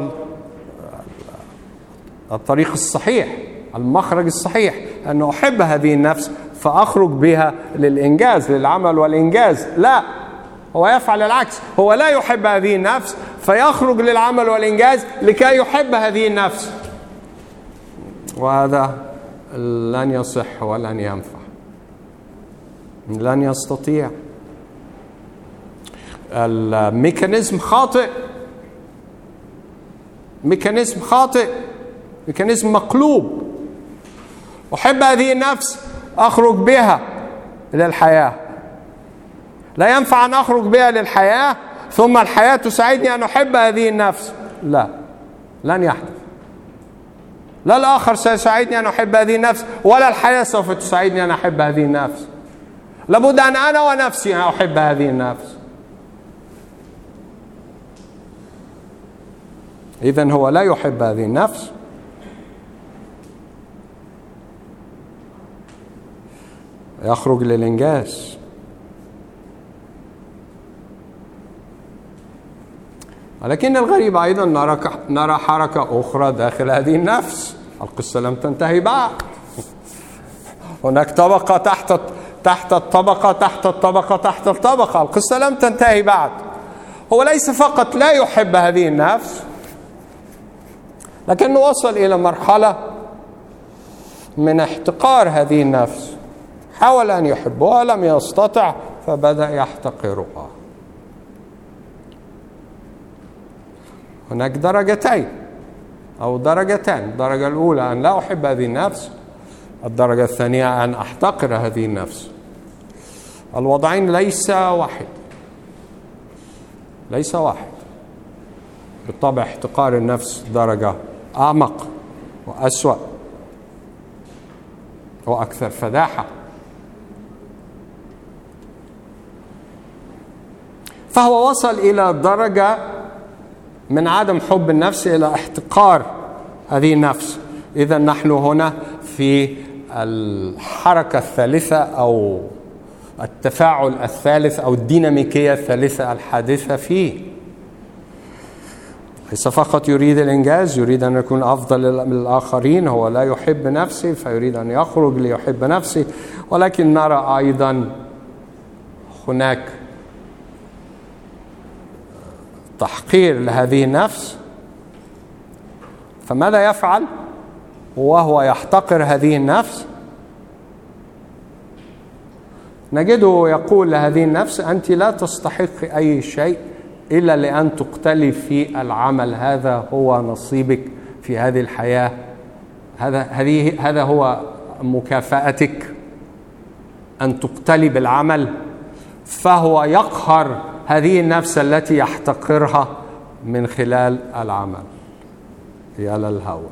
الطريق الصحيح، المخرج الصحيح، أنه أحب هذه النفس فأخرج بها للإنجاز، للعمل والإنجاز. لا، هو يفعل العكس، هو لا يحب هذه النفس فيخرج للعمل والإنجاز لكي يحب هذه النفس، وهذا لن يصح ولن ينفع، لن يستطيع. الميكانيزم خاطئ، ميكانيزم خاطئ، ميكانيزم مقلوب. أحب هذه النفس أخرج بها للحياة، لا ينفع أن أخرج بها للحياة ثم الحياة تساعدني أن أحب هذه النفس، لا، لن يحدث. لا الآخر سيساعدني أن أحب هذه النفس ولا الحياة سوف تساعدني أن أحب هذه النفس. لابد أن أنا ونفسي أحب هذه النفس. إذن هو لا يحب هذه النفس، يخرج للإنجاز. ولكن الغريب أيضا نرى حركة أخرى داخل هذه النفس. القصة لم تنتهي بعد. هناك طبقة تحت الطبقة تحت الطبقة تحت الطبقة. القصة لم تنتهي بعد. هو ليس فقط لا يحب هذه النفس، لكنه وصل إلى مرحلة من احتقار هذه النفس. حاول أن يحبها لم يستطع، فبدأ يحتقرها. هناك درجتين أو درجتين. الدرجة الأولى أن لا أحب هذه النفس، الدرجة الثانية أن أحتقر هذه النفس. الوضعين ليس واحد، ليس واحد. بالطبع احتقار النفس درجة أعمق وأسوأ وأكثر فداحة. فهو وصل إلى درجة من عدم حب النفس إلى احتقار هذه النفس. إذا نحن هنا في الحركة الثالثة أو التفاعل الثالث أو الديناميكية الثالثة الحادثة فيه. ليس فقط يريد الإنجاز، يريد أن يكون أفضل من الآخرين. هو لا يحب نفسه فيريد أن يخرج ليحب نفسه. ولكن نرى أيضا هناك تحقير لهذه النفس. فماذا يفعل وهو يحتقر هذه النفس؟ نجده يقول لهذه النفس: أنت لا تستحق أي شيء إلا لأن تقتلي في العمل. هذا هو نصيبك في هذه الحياة. هذا هو مكافأتك، أن تقتلي بالعمل. فهو يقهر هذه النفس التي يحتقرها من خلال العمل. يا للهوى،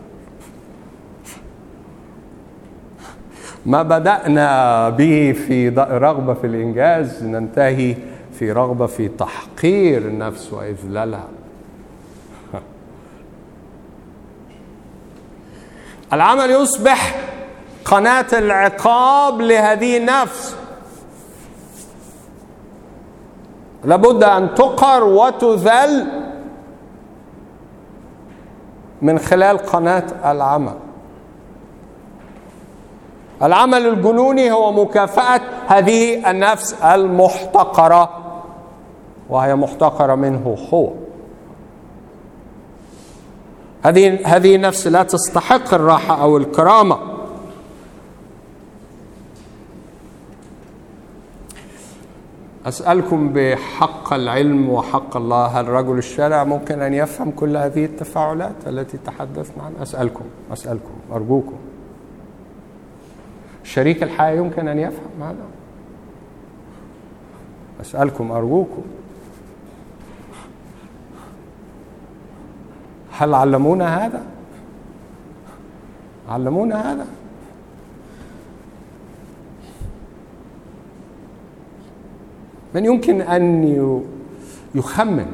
ما بدأنا به في رغبة في الإنجاز ننتهي في رغبة في تحقير النفس وإذلالها. العمل يصبح قناة العقاب لهذه النفس. لابد أن تقهر وتذل من خلال قناة العمل. العمل الجنوني هو مكافأة هذه النفس المحتقرة، وهي محتقرة منه هو. هذه النفس لا تستحق الراحة أو الكرامة. أسألكم بحق العلم وحق الله، هل رجل الشارع ممكن أن يفهم كل هذه التفاعلات التي تحدثنا عنها؟ أسألكم أرجوكم. شريك الحياة يمكن أن يفهم هذا؟ أسألكم أرجوكم. هل علمونا هذا؟ علمونا هذا؟ من يمكن أن يخمن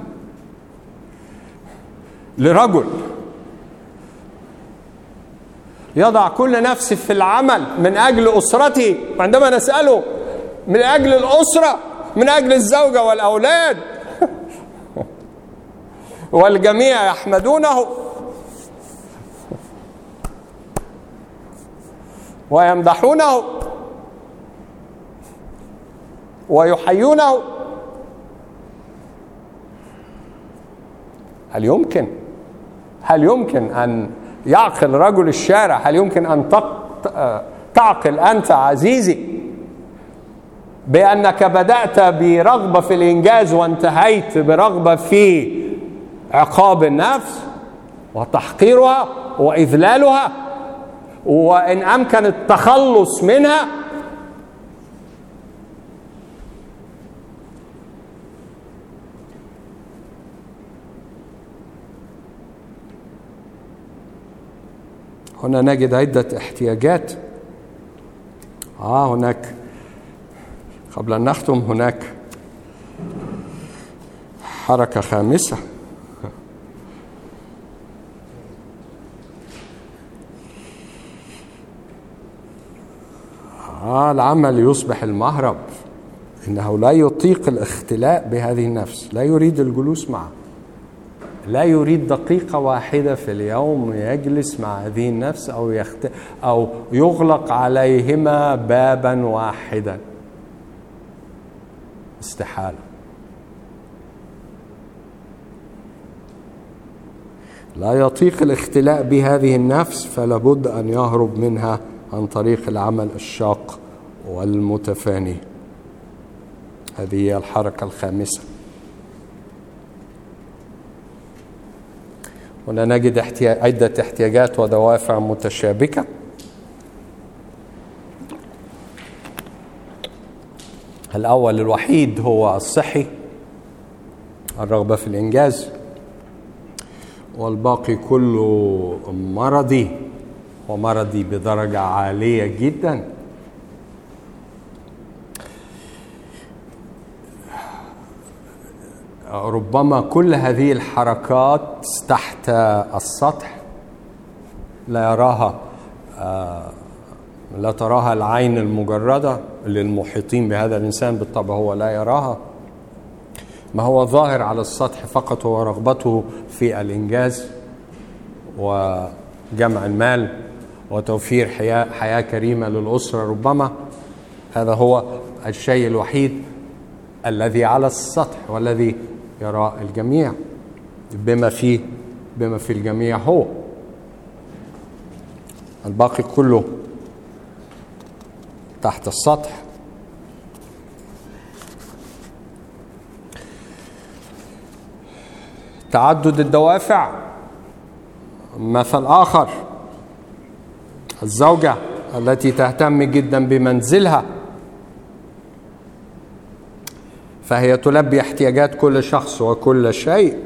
لرجل يضع كل نفسه في العمل من أجل أسرته، عندما نسأله من أجل الأسرة، من أجل الزوجة والأولاد والجميع يحمدونه ويمدحونه ويحيونه، هل يمكن أن يعقل رجل الشارع؟ هل يمكن أن تعقل أنت عزيزي بأنك بدأت برغبة في الإنجاز وانتهيت برغبة في عقاب النفس وتحقيرها وإذلالها، وإن أمكن التخلص منها؟ هنا نجد عدة احتياجات. هناك قبل أن نختم هناك حركة خامسة. العمل يصبح المهرب، إنه لا يطيق الاختلاء بهذه النفس، لا يريد الجلوس معه، لا يريد دقيقة واحدة في اليوم يجلس مع هذه النفس أو يغلق عليهما بابا واحدا، استحالة. لا يطيق الاختلاء بهذه النفس، فلا بد أن يهرب منها عن طريق العمل الشاق والمتفاني. هذه هي الحركة الخامسة. هنا نجد عدة احتياجات ودوافع متشابكة. الأول الوحيد هو الصحي، الرغبة في الإنجاز، والباقي كله مرضي، ومرضي بدرجة عالية جدا. ربما كل هذه الحركات تحت السطح لا يراها، لا تراها العين المجردة للمحيطين بهذا الإنسان، بالطبع هو لا يراها. ما هو ظاهر على السطح فقط هو رغبته في الإنجاز وجمع المال وتوفير حياة كريمة للأسرة. ربما هذا هو الشيء الوحيد الذي على السطح والذي يرى الجميع، بما في الجميع هو. الباقي كله تحت السطح. تعدد الدوافع، مثل آخر الزوجة التي تهتم جدا بمنزلها، فهي تلبي احتياجات كل شخص وكل شيء.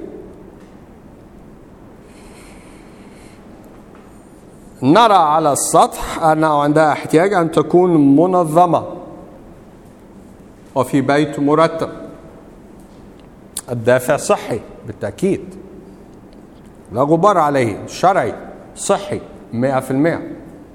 نرى على السطح أنه عندها احتياج أن تكون منظمة وفي بيت مرتب. الدافع صحي بالتأكيد، لا غبار عليه، شرعي صحي 100%.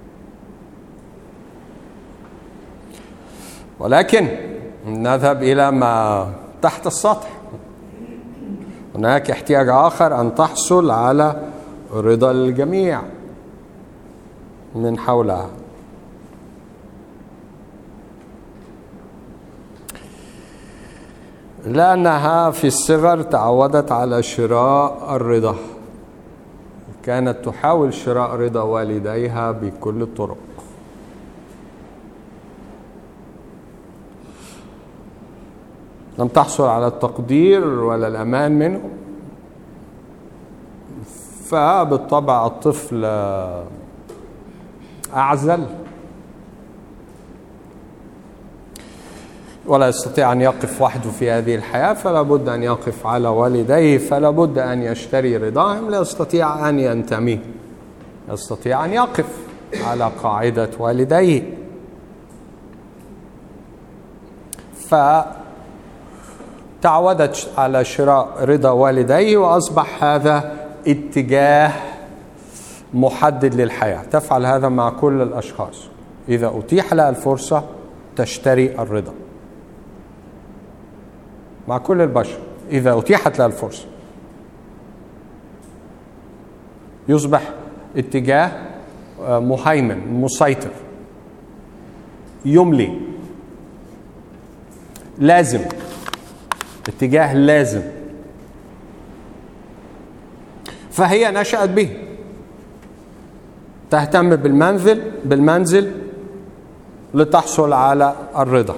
ولكن نذهب إلى ما تحت السطح. هناك احتياج آخر، أن تحصل على رضا الجميع من حولها. لأنها في الصغر تعودت على شراء الرضا، كانت تحاول شراء رضا والديها بكل الطرق. لم تحصل على التقدير ولا الأمان منه، فبالطبع الطفل أعزل ولا يستطيع أن يقف وحده في هذه الحياة، فلا بد أن يقف على والديه، فلا بد أن يشتري رضاهم، لا يستطيع أن ينتمي، يستطيع أن يقف على قاعدة والديه. فتعودت على شراء رضا والديه، وأصبح هذا اتجاه محدد للحياة. تفعل هذا مع كل الأشخاص، إذا أتيح لها الفرصة تشتري الرضا، مع كل البشر إذا أتيحت لها الفرصة. يصبح اتجاه مهيمن مسيطر، يملي، لازم، اتجاه لازم. فهي نشأت به، تهتم بالمنزل لتحصل على الرضا.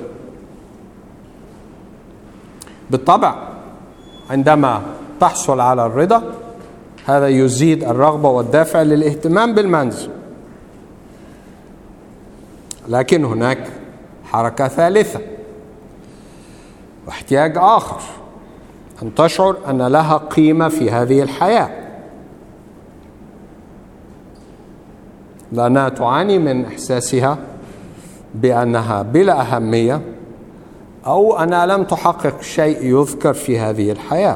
بالطبع عندما تحصل على الرضا هذا يزيد الرغبة والدافع للاهتمام بالمنزل. لكن هناك حركة ثالثة واحتياج آخر، أن تشعر أن لها قيمة في هذه الحياة، لأنها تعاني من إحساسها بأنها بلا أهمية، أو أنها لم تحقق شيء يذكر في هذه الحياة.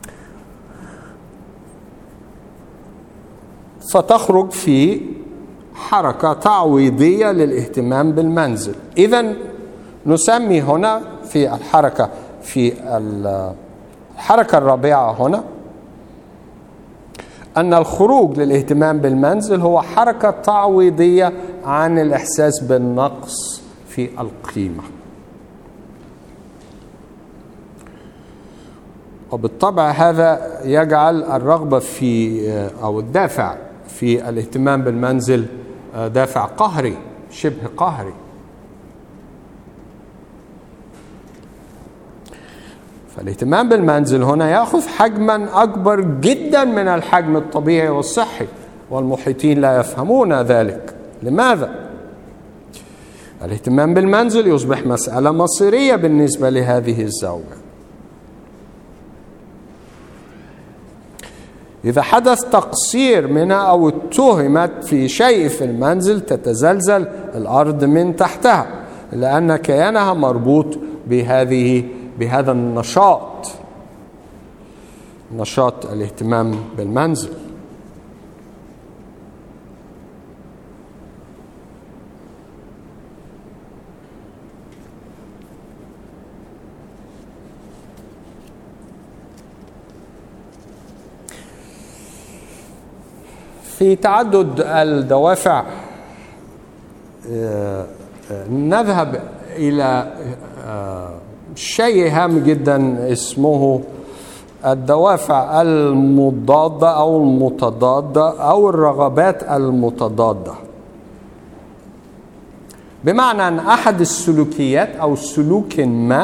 فتخرج في حركة تعويضية للاهتمام بالمنزل. إذن نسمي هنا في الحركة الرابعة هنا أن الخروج للاهتمام بالمنزل هو حركة تعويضية عن الإحساس بالنقص في القيمة. وبالطبع هذا يجعل الرغبة في أو الدافع في الاهتمام بالمنزل دافع قهري، شبه قهري. فالاهتمام بالمنزل هنا يأخذ حجما أكبر جدا من الحجم الطبيعي والصحي، والمحيطين لا يفهمون ذلك. لماذا؟ الاهتمام بالمنزل يصبح مسألة مصيرية بالنسبة لهذه الزوجة. إذا حدث تقصير منها أو اتهمت في شيء في المنزل تتزلزل الأرض من تحتها، لأن كيانها مربوط بهذا النشاط، نشاط الاهتمام بالمنزل. في تعدد الدوافع نذهب إلى شيء هام جدا اسمه الدوافع المضادة أو المتضادة أو الرغبات المتضادة. بمعنى أن أحد السلوكيات أو سلوك ما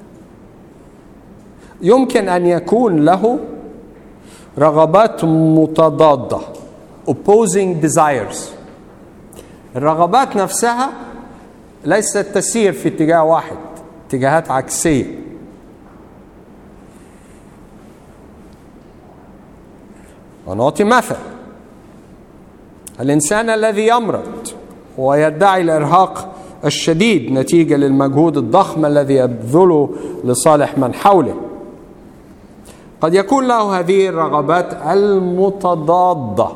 يمكن أن يكون له رغبات متضادة opposing desires. الرغبات نفسها ليست تسير في اتجاه واحد، اتجاهات عكسية. ونعطي مثل: الإنسان الذي يمرض ويدعي الإرهاق الشديد نتيجة للمجهود الضخم الذي يبذله لصالح من حوله، قد يكون له هذه الرغبات المتضادة.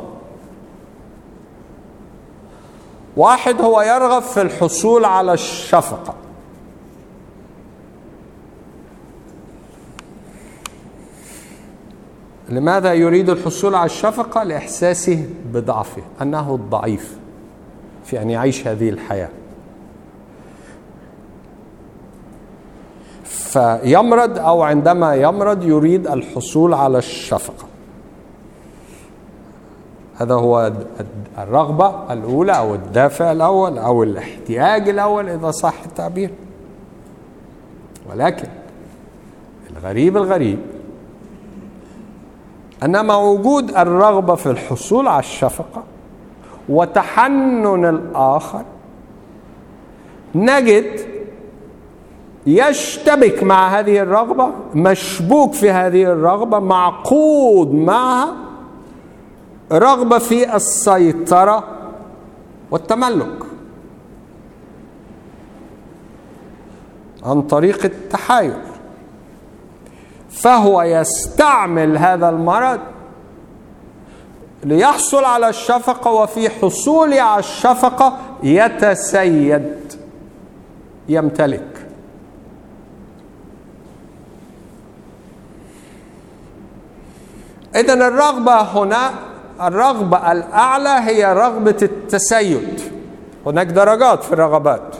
واحد هو يرغب في الحصول على الشفقة، لماذا يريد الحصول على الشفقة؟ لإحساسه بضعفه، أنه الضعيف في أن يعيش هذه الحياة، فيمرض أو عندما يمرض يريد الحصول على الشفقة. هذا هو الرغبة الأولى أو الدافع الأول أو الاحتياج الأول إذا صح التعبير. ولكن الغريب أن مع وجود الرغبة في الحصول على الشفقة وتحنن الآخر نجد يشتبك مع هذه الرغبة، مشبوك في هذه الرغبة، معقود معها رغبة في السيطرة والتملك عن طريق التحايل. فهو يستعمل هذا المرض ليحصل على الشفقة، وفي حصوله على الشفقة يتسيد، يمتلك. إذن الرغبة هنا، الرغبة الأعلى هي رغبة التسيد. هناك درجات في الرغبات.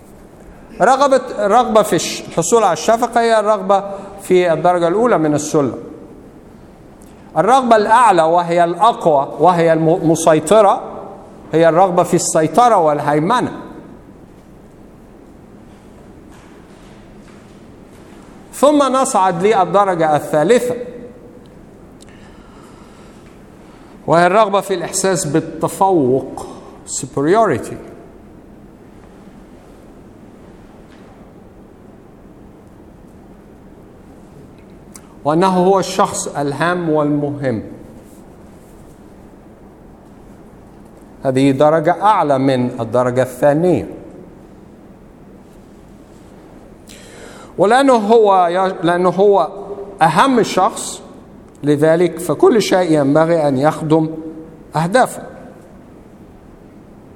الرغبة في الحصول على الشفقة هي الرغبة في الدرجة الأولى من السلم. الرغبة الأعلى وهي الأقوى وهي المسيطرة هي الرغبة في السيطرة والهيمنة. ثم نصعد للدرجة الثالثة وهي الرغبة في الإحساس بالتفوق، superiority. وأنه هو الشخص الهام والمهم. هذه درجة أعلى من الدرجة الثانية. لأنه هو أهم شخص، لذلك فكل شيء ينبغي أن يخدم أهدافه.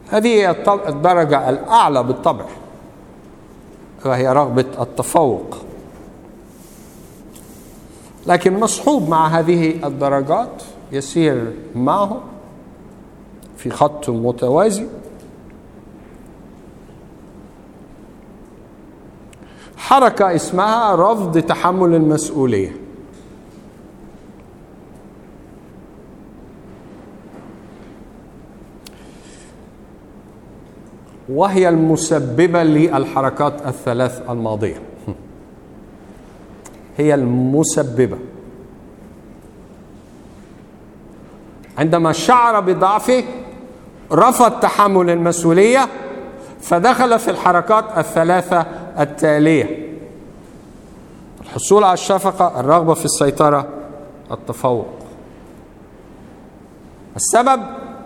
هذه هي الدرجة الأعلى بالطبع، وهي رغبة التفوق، لكن مصحوب مع هذه الدرجات يسير معه في خط متوازي حركة اسمها رفض تحمل المسؤولية. وهي المسببة للحركات الثلاث الماضية، هي المسببة. عندما شعر بضعفه رفض تحمل المسؤولية، فدخل في الحركات الثلاثة التالية: الحصول على الشفقة، الرغبة في السيطرة، التفوق. السبب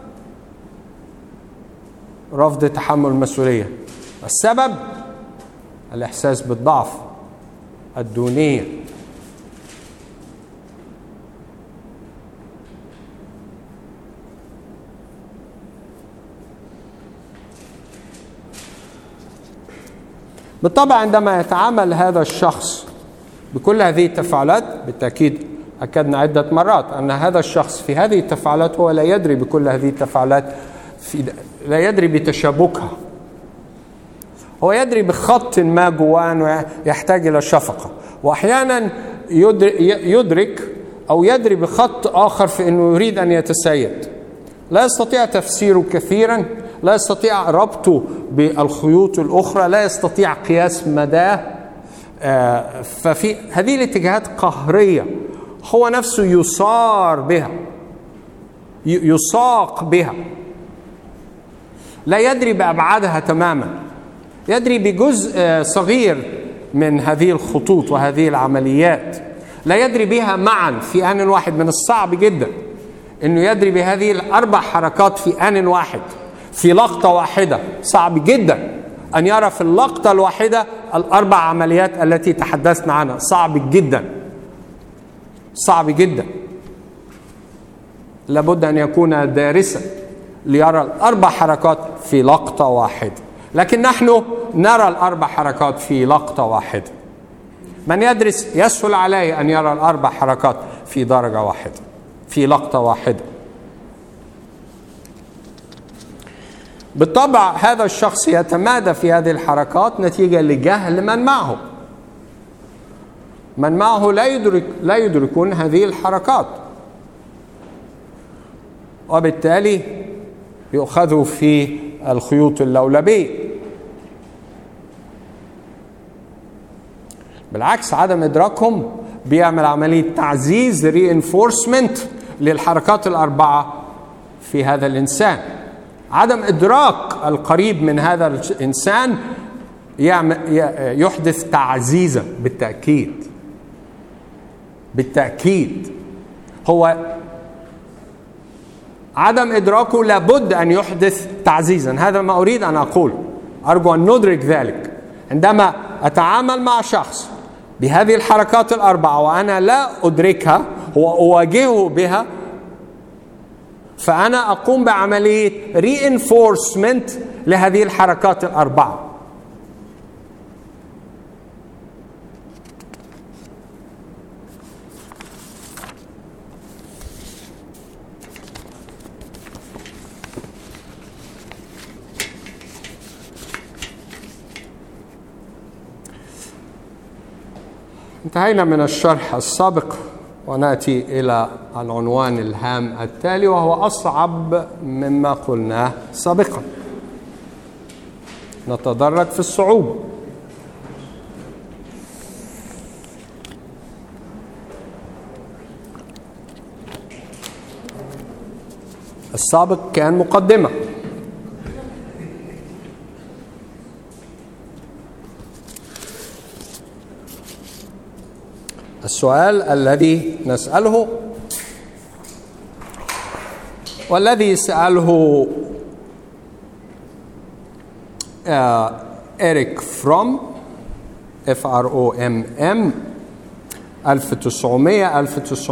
رفض تحمل المسؤولية، السبب الإحساس بالضعف، الدونية. بالطبع عندما يتعامل هذا الشخص بكل هذه التفاعلات، بالتأكيد أكدنا عدة مرات أن هذا الشخص في هذه التفاعلات هو لا يدري بكل هذه التفاعلات، لا يدري بتشابكها، هو يدري بخط ما جواه أنه يحتاج إلى شفقة، وأحيانا يدرك أو يدري بخط آخر في أنه يريد أن يتسيد، لا يستطيع تفسيره كثيرا، لا يستطيع ربطه بالخيوط الأخرى، لا يستطيع قياس مداه. ففي هذه الاتجاهات قهرية، هو نفسه يصار بها، يساق بها، لا يدري بأبعادها تماما، يدري بجزء صغير من هذه الخطوط وهذه العمليات، لا يدري بها معا في آن واحد. من الصعب جدا أنه يدري بهذه الأربع حركات في آن واحد، في لقطة واحدة. صعب جدا أن يرى في اللقطة الواحدة الأربع عمليات التي تحدثنا عنها، صعب جدا، صعب جدا. لابد أن يكون دارسا ليرى الأربع حركات في لقطة واحدة، لكن نحن نرى الأربع حركات في لقطة واحدة. من يدرس يسهل عليه أن يرى الأربع حركات في درجة واحدة، في لقطة واحدة. بالطبع هذا الشخص يتمادى في هذه الحركات نتيجة لجهل من معه. من معه لا يدركون هذه الحركات، وبالتالي يؤخذوا في الخيوط اللولبية. بالعكس، عدم إدراكهم بيعمل عملية تعزيز reinforcement للحركات الأربعة في هذا الإنسان. عدم إدراك القريب من هذا الإنسان يحدث تعزيزا بالتأكيد، بالتأكيد. هو عدم إدراكه لابد أن يحدث تعزيزا، هذا ما أريد أن أقول، أرجو أن ندرك ذلك. عندما أتعامل مع شخص بهذه الحركات الأربعة وأنا لا أدركها وأواجهه بها، فأنا أقوم بعملية reinforcement لهذه الحركات الأربعة. انتهينا من الشرح السابق ونأتي إلى العنوان الهام التالي، وهو أصعب مما قلناه سابقا. نتدرج في الصعوبة. السابق كان مقدمة. السؤال الذي نسأله والذي سأله إريك فروم FROMM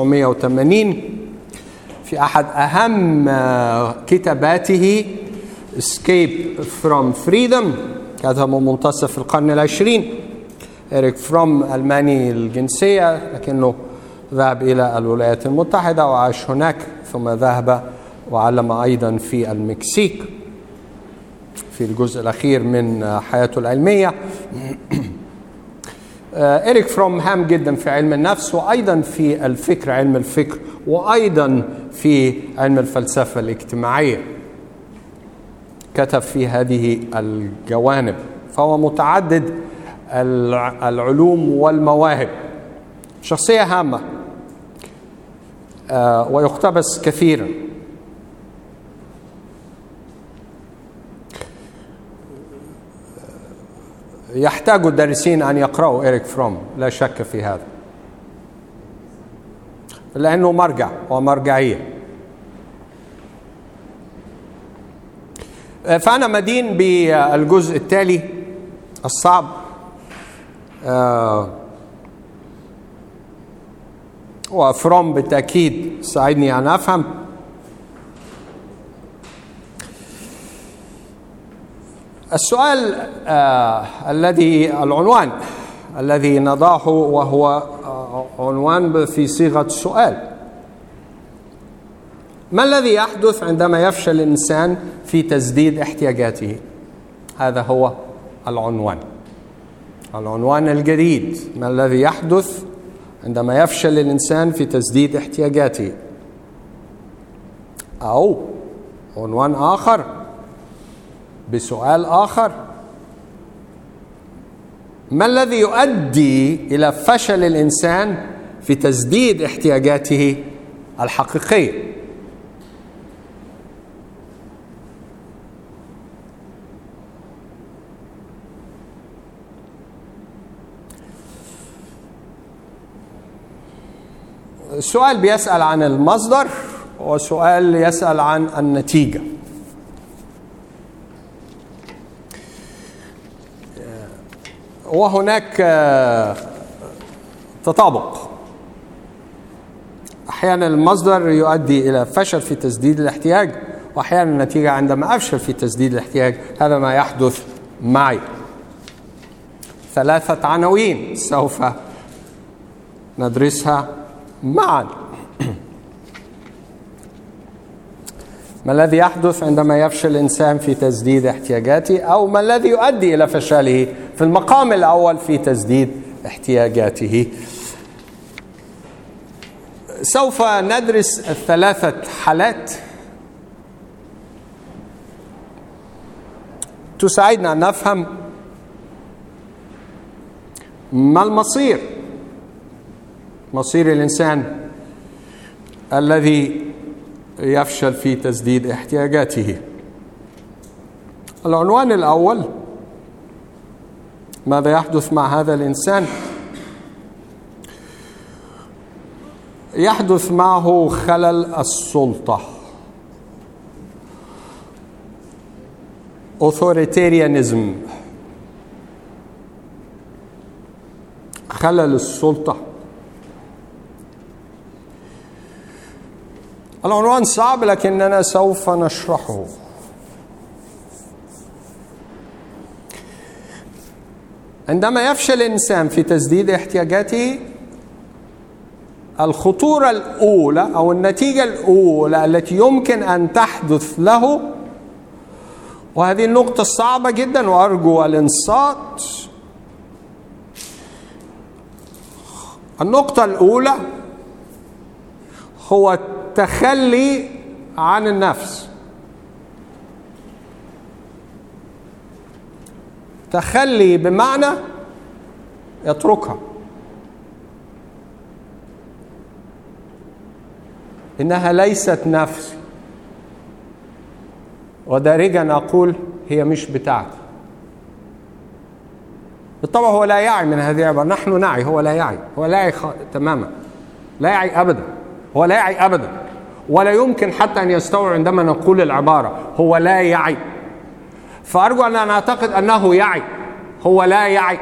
1980 في أحد أهم كتاباته Escape from Freedom كتبه منتصف القرن العشرين. إريك فروم ألماني الجنسية لكنه ذهب إلى الولايات المتحدة وعاش هناك، ثم ذهب وعلم أيضا في المكسيك في الجزء الأخير من حياته العلمية. إريك فروم هام جدا في علم النفس، وأيضا في الفكر، علم الفكر، وأيضا في علم الفلسفة الاجتماعية. كتب في هذه الجوانب، فهو متعدد العلوم والمواهب، شخصية هامة ويقتبس كثيرا. يحتاج الدارسين أن يقرأوا إريك فروم، لا شك في هذا، لأنه مرجع ومرجعية. فأنا مدين بالجزء التالي الصعب، وفروم بالتأكيد ساعدني أن أفهم. السؤال العنوان الذي نضعه، وهو عنوان في صيغة سؤال: ما الذي يحدث عندما يفشل الإنسان في تسديد احتياجاته؟ هذا هو العنوان الجديد: ما الذي يحدث عندما يفشل الإنسان في تسديد احتياجاته؟ أو عنوان آخر بسؤال آخر: ما الذي يؤدي إلى فشل الإنسان في تسديد احتياجاته الحقيقية؟ السؤال بيسأل عن المصدر، وسؤال يسأل عن النتيجة. وهناك تطابق. أحيانا المصدر يؤدي إلى فشل في تسديد الاحتياج، وأحيانا النتيجة عندما أفشل في تسديد الاحتياج. هذا ما يحدث معي. 3 عناوين سوف ندرسها معا. ما الذي يحدث عندما يفشل الإنسان في تسديد احتياجاته، أو ما الذي يؤدي إلى فشله في المقام الأول في تسديد احتياجاته. سوف ندرس 3 حالات تساعدنا أن نفهم ما مصير الإنسان الذي يفشل في تسديد احتياجاته. العنوان الأول: ماذا يحدث مع هذا الإنسان؟ يحدث معه خلل السلطة، authoritarianism، خلل السلطة. العنوان صعب لكننا سوف نشرحه. عندما يفشل الإنسان في تسديد احتياجاته، الخطورة الأولى أو النتيجة الأولى التي يمكن أن تحدث له، وهذه النقطة صعبة جدا وأرجو الإنصات. النقطة الأولى هو التخلي عن النفس. تخلي بمعنى يتركها. إنها ليست نفسي، ودارجا أقول هي مش بتاعتي. بالطبع هو لا يعي من هذه العبارة. نحن نعي، هو لا يعي. هو لا يعي تماما، لا يعي أبدا. هو لا يعي أبدا، ولا يمكن حتى أن يستوعب عندما نقول العبارة هو لا يعي. فأرجو أن نعتقد أنه يعي. هو لا يعي،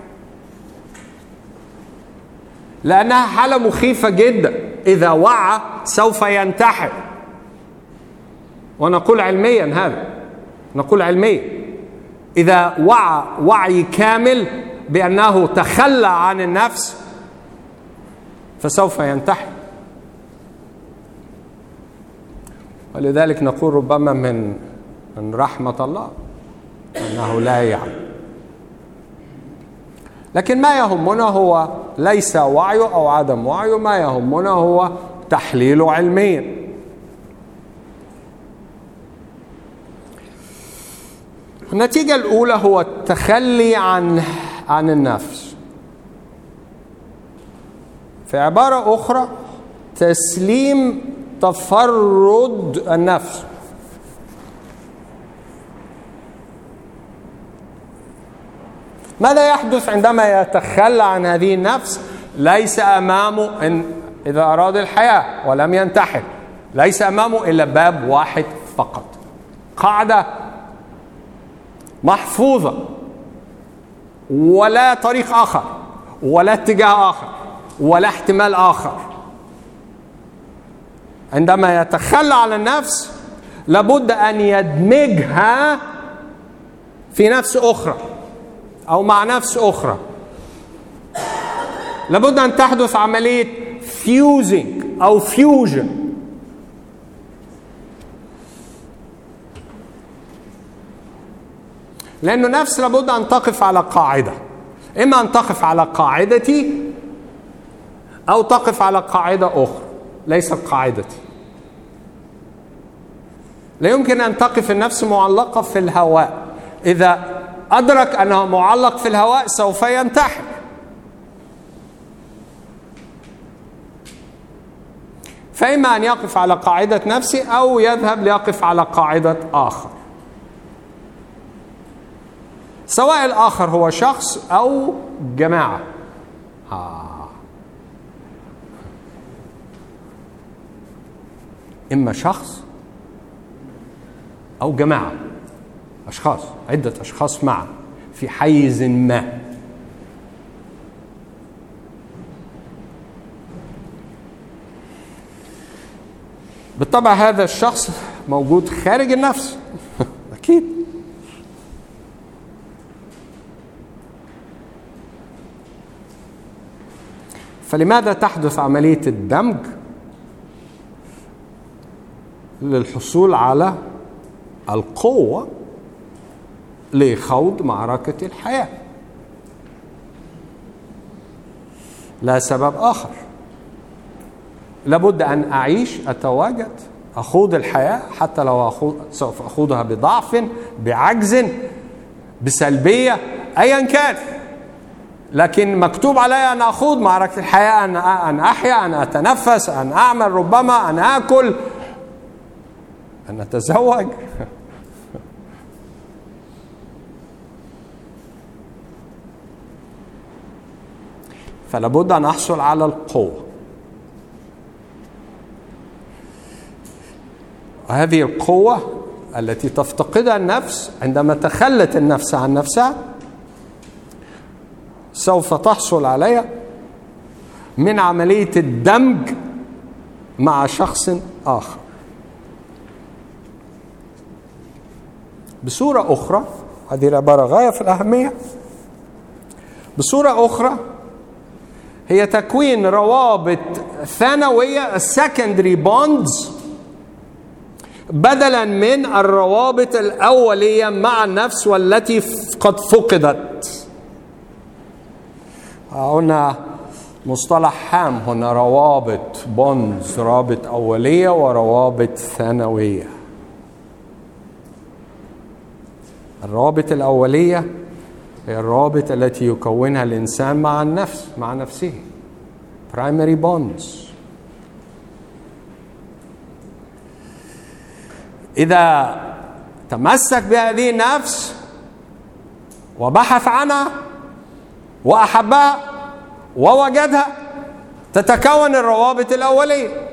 لأنها حالة مخيفة جدا. إذا وعى سوف ينتحر، ونقول علميا هذا. نقول علميا. إذا وعي كامل بأنه تخلى عن النفس فسوف ينتحر. ولذلك نقول ربما من رحمة الله أنه لا يعلم. لكن ما يهمنا هو ليس وعيه أو عدم وعيه، ما يهمنا هو تحليله علميا. النتيجة الأولى هو التخلي عن النفس. في عبارة أخرى تسليم تفرد النفس. ماذا يحدث عندما يتخلى عن هذه النفس؟ ليس أمامه إذا أراد الحياة ولم ينتحر ليس أمامه إلا باب واحد فقط، قاعدة محفوظة، ولا طريق آخر ولا اتجاه آخر ولا احتمال آخر. عندما يتخلى عن النفس لابد أن يدمجها في نفس أخرى أو مع نفس أخرى. لابد أن تحدث عملية فيوزنج أو فيوجن. لأنه نفس لابد أن تقف على قاعدة، إما أن تقف على قاعدتي أو تقف على قاعدة أخرى ليست قاعدتي. لا يمكن أن تقف النفس معلقة في الهواء. إذا أدرك أنه معلق في الهواء سوف ينتحر. فإما أن يقف على قاعدة نفسي أو يذهب ليقف على قاعدة آخر، سواء الآخر هو شخص أو جماعة. إما شخص أو جماعة، أشخاص، عدة أشخاص معا في حيز ما. بالطبع هذا الشخص موجود خارج النفس أكيد. فلماذا تحدث عملية الدمج؟ للحصول على القوة لخوض معركة الحياة، لا سبب آخر. لابد أن أعيش، أتواجد، أخوض الحياة، حتى لو سوف أخوضها بضعف، بعجز، بسلبية، أيا كان، لكن مكتوب علي أن أخوض معركة الحياة، أن أحيا، أن أتنفس، أن أعمل، ربما أن أكل، أن أتزوج. فلابد أن أحصل على القوة. وهذه القوة التي تفتقدها النفس عندما تخلت النفس عن نفسها سوف تحصل عليها من عملية الدمج مع شخص آخر. بصورة أخرى، هذه العبارة غاية في الأهمية، بصورة أخرى هي تكوين روابط ثانوية secondary bonds بدلا من الروابط الأولية مع النفس والتي قد فقدت. هنا مصطلح هام، هنا روابط bonds، روابط أولية وروابط ثانوية. الروابط الأولية هي الروابط التي يكونها الإنسان مع النفس، مع نفسه، primary bonds. إذا تمسك بهذه النفس وبحث عنها وأحبها ووجدها تتكون الروابط الأولية،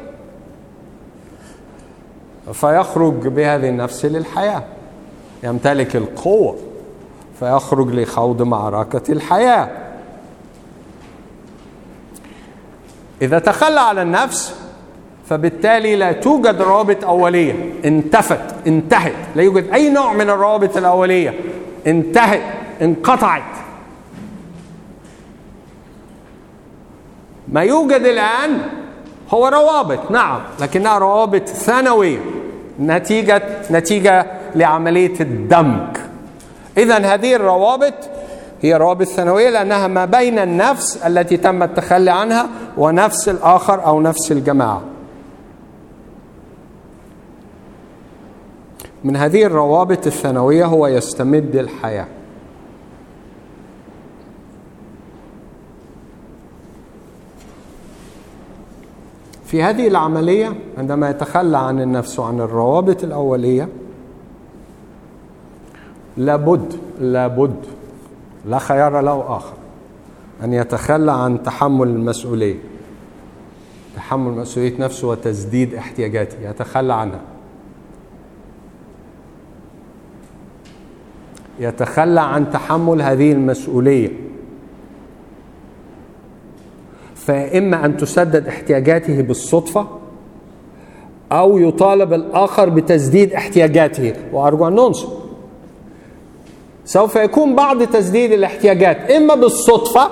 فيخرج بهذه النفس للحياة، يمتلك القوة فيخرج لخوض معركة الحياة. إذا تخلى عن النفس فبالتالي لا توجد روابط أولية، انتهت، لا يوجد أي نوع من الروابط الأولية، انتهت، انقطعت. ما يوجد الآن هو روابط، نعم، لكنها روابط ثانوية نتيجة لعملية الدمج. إذن هذه الروابط هي روابط ثانوية لأنها ما بين النفس التي تم التخلي عنها ونفس الآخر أو نفس الجماعة. من هذه الروابط الثانوية هو يستمد الحياة. في هذه العملية عندما يتخلى عن النفس وعن الروابط الأولية لابد لا خيار له آخر أن يتخلى عن تحمل المسؤولية، تحمل مسؤولية نفسه وتسديد احتياجاته، يتخلى عنها، يتخلى عن تحمل هذه المسؤولية. فإما أن تسدد احتياجاته بالصدفة أو يطالب الآخر بتسديد احتياجاته، وأرجو أن ننصف سوف يكون بعض تسديد الاحتياجات إما بالصدفة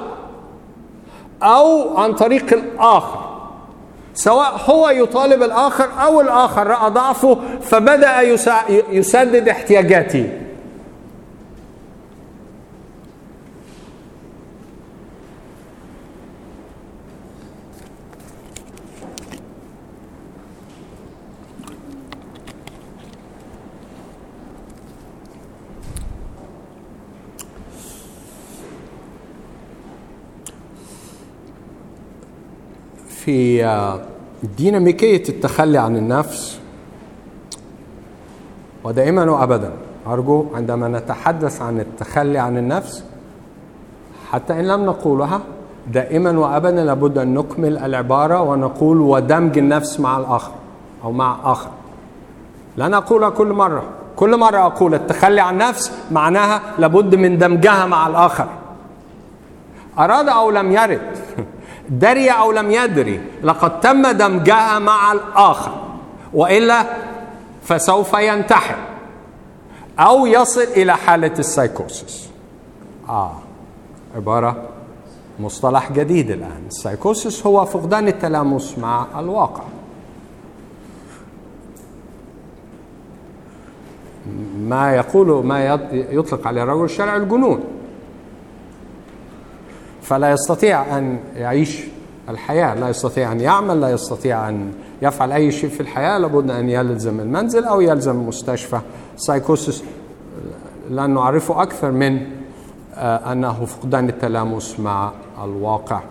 أو عن طريق الآخر، سواء هو يطالب الآخر أو الآخر رأى ضعفه فبدأ يسدد احتياجاته. في ديناميكية التخلي عن النفس ودائما وأبدا، أرجو عندما نتحدث عن التخلي عن النفس حتى إن لم نقولها دائما وأبدا لابد أن نكمل العبارة ونقول ودمج النفس مع الآخر أو مع آخر. لا نقولها كل مرة أقول التخلي عن النفس معناها لابد من دمجها مع الآخر، أراد أو لم يرد، دري أو لم يدري، لقد تم دمجها مع الآخر، وإلا فسوف ينتحر أو يصل إلى حالة السايكوسيس. عبارة مصطلح جديد الآن. السايكوسيس هو فقدان التلامس مع الواقع. ما يطلق عليه الرجل الشرعي الجنون، فلا يستطيع أن يعيش الحياة، لا يستطيع أن يعمل، لا يستطيع أن يفعل أي شيء في الحياة، لابد أن يلزم المنزل أو يلزم المستشفى. سايكوسيس لا نعرفه أكثر من أنه فقدان التلامس مع الواقع.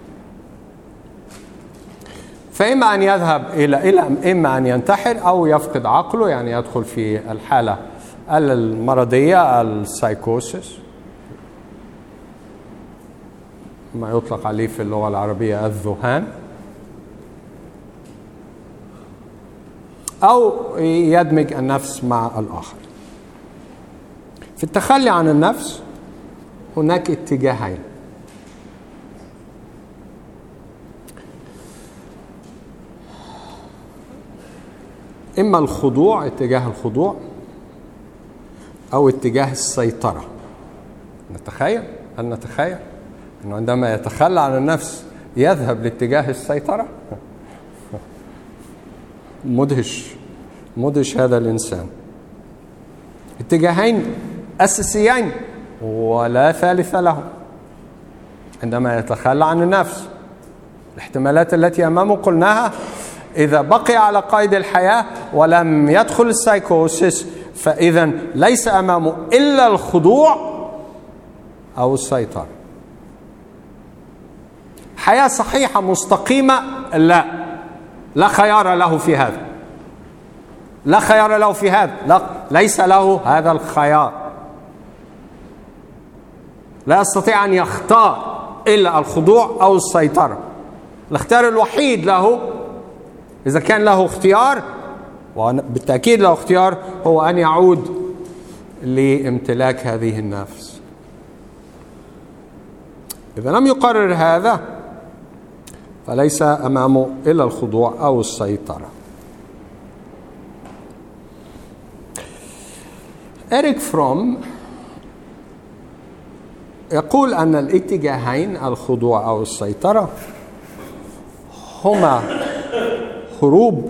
فإما أن يذهب إما أن ينتحر أو يفقد عقله، يعني يدخل في الحالة المرضية السايكوسيس، ما يطلق عليه في اللغة العربية الذهان، أو يدمج النفس مع الآخر. في التخلي عن النفس هناك اتجاهين. إما الخضوع، اتجاه الخضوع، أو اتجاه السيطرة. نتخيل أنه عندما يتخلى عن النفس يذهب لاتجاه السيطرة. مدهش هذا الإنسان. اتجاهين أساسيين ولا ثالث له عندما يتخلى عن النفس. الاحتمالات التي أمامه قلناها، إذا بقي على قيد الحياة ولم يدخل السايكوسيس فإذا ليس أمامه إلا الخضوع أو السيطرة. حياة صحيحة مستقيمة لا خيار له في هذا، لا خيار له في هذا، ليس له هذا الخيار، لا يستطيع أن يختار إلا الخضوع أو السيطرة. الاختيار الوحيد له إذا كان له اختيار، وبالتأكيد له اختيار، هو أن يعود لامتلاك هذه النفس. إذا لم يقرر هذا فليس أمامه إلا الخضوع أو السيطرة. إريك فروم يقول أن الاتجاهين الخضوع أو السيطرة هما هروب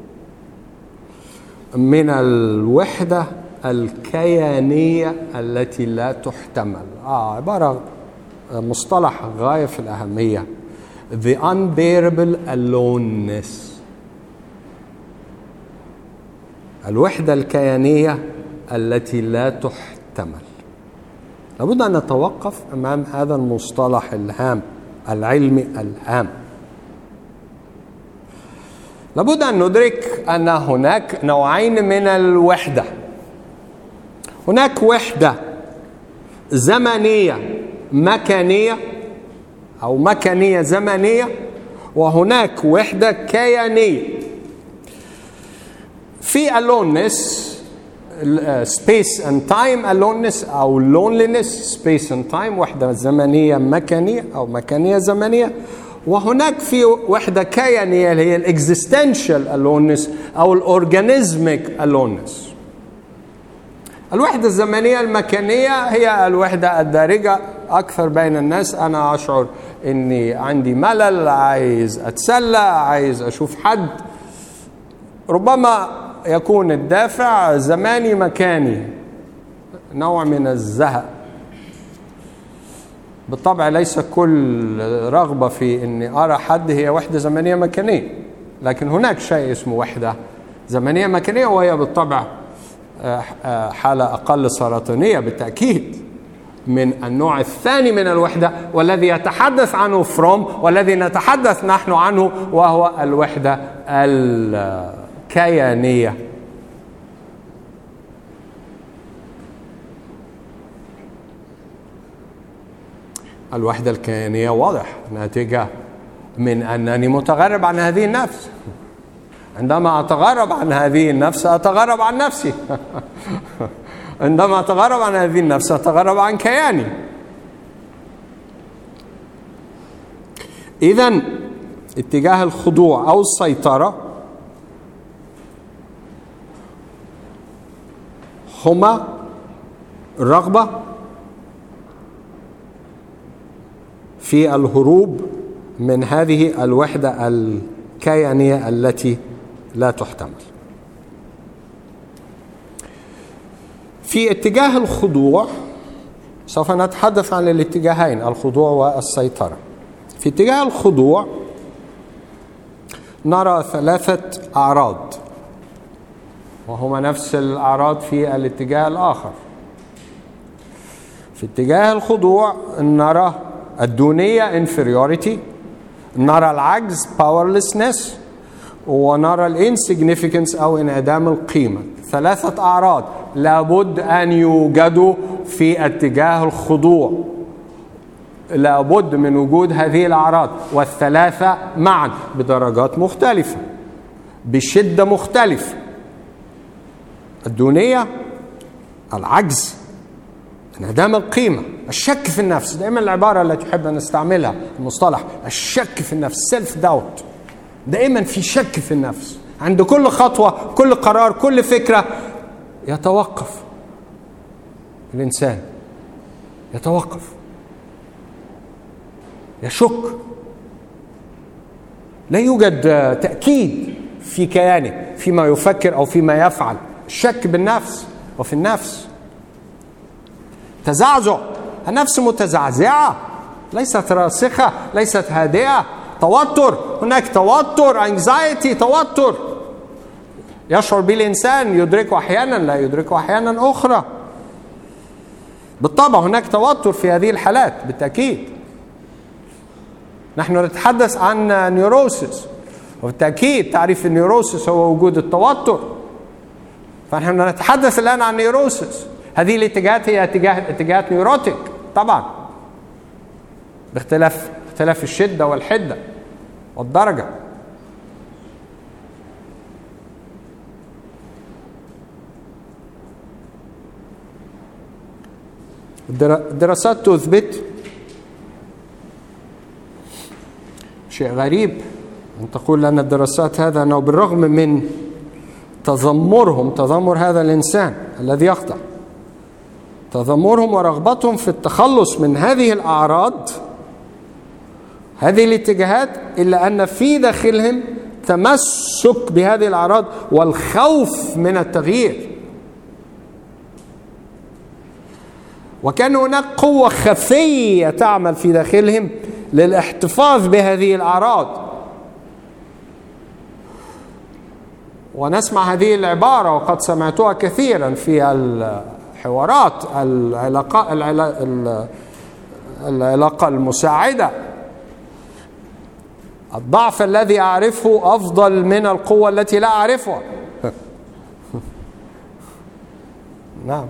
من الوحدة الكيانية التي لا تحتمل. عبارة مصطلح غاية في الأهمية. The unbearable aloneness. الوحدة الكيانية التي لا تحتمل. لابد أن نتوقف أمام هذا المصطلح الهام العلمي الهام. لابد أن ندرك أن هناك نوعين من الوحدة. هناك وحدة زمنية مكانية أو مكانية زمنية، وهناك وحدة كيانية. في aloneness space and time aloneness أو loneliness space and time، وحدة زمنية مكانية أو مكانية زمنية. وهناك في وحدة كيانية اللي هي existential aloneness أو organismic aloneness. الوحدة الزمنية المكانية هي الوحدة الدارجة أكثر بين الناس. أنا أشعر إني عندي ملل، عايز أتسلى، عايز أشوف حد. ربما يكون الدافع زماني مكاني، نوع من الزهق. بالطبع ليس كل رغبة في إني أرى حد هي وحدة زمنية مكانية، لكن هناك شيء اسمه وحدة زمنية مكانية، وهي بالطبع حالة أقل سرطانية بالتأكيد من النوع الثاني من الوحدة، والذي يتحدث عنه فروم والذي نتحدث نحن عنه، وهو الوحدة الكيانية. الوحدة الكيانية واضح ناتجة من أنني متغرب عن هذه النفس. عندما أتغرب عن هذه النفس أتغرب عن نفسي. عندما أتغرب عن هذه النفس أتغرب عن كياني. إذن اتجاه الخضوع أو السيطرة هما الرغبة في الهروب من هذه الوحدة الكيانية التي لا تحتمل. في اتجاه الخضوع سوف نتحدث عن الاتجاهين، الخضوع والسيطرة. في اتجاه الخضوع نرى 3 أعراض، وهما نفس الأعراض في الاتجاه الآخر. في اتجاه الخضوع نرى الدونية inferiority، نرى العجز powerlessness، ونرى الانسيجنيفيكانس أو انعدام القيمة. 3 أعراض لابد أن يوجدوا في اتجاه الخضوع. لابد من وجود هذه الأعراض، والثلاثة معا بدرجات مختلفة بشدة مختلفة. الدونية، العجز، انعدام القيمة، الشك في النفس. دائما العبارة التي تحب أن نستعملها المصطلح الشك في النفس، سيلف داوت. دائما في شك في النفس عند كل خطوة، كل قرار، كل فكرة. يتوقف الإنسان، يتوقف، يشك. لا يوجد تأكيد في كيانه فيما يفكر أو فيما يفعل. الشك بالنفس وفي النفس. تزعزع، النفس متزعزعة، ليست راسخة، ليست هادئة. توتر، هناك توتر، anxiety، توتر يشعر به الإنسان، يدركه أحيانا، لا يدركه أحيانا أخرى. بالطبع هناك توتر في هذه الحالات بالتأكيد. نحن نتحدث عن نيوروسيس، وبالتأكيد تعريف النيوروسيس هو وجود التوتر. فنحن نتحدث الآن عن نيوروسيس. هذه الاتجاهات هي اتجاهات نيوروتيك طبعا، باختلاف الشدة والحدة والدرجة. الدراسات تثبت شيء غريب أن تقول لنا الدراسات هذا أنه بالرغم من تذمر هذا الإنسان الذي يخضع، تذمرهم ورغبتهم في التخلص من هذه الأعراض، هذه الاتجاهات، إلا أن في داخلهم تمسك بهذه الأعراض والخوف من التغيير. وكان هناك قوة خفية تعمل في داخلهم للاحتفاظ بهذه الأعراض. ونسمع هذه العبارة وقد سمعتها كثيرا في الحوارات العلاقة المساعدة: الضعف الذي أعرفه أفضل من القوة التي لا أعرفها. نعم.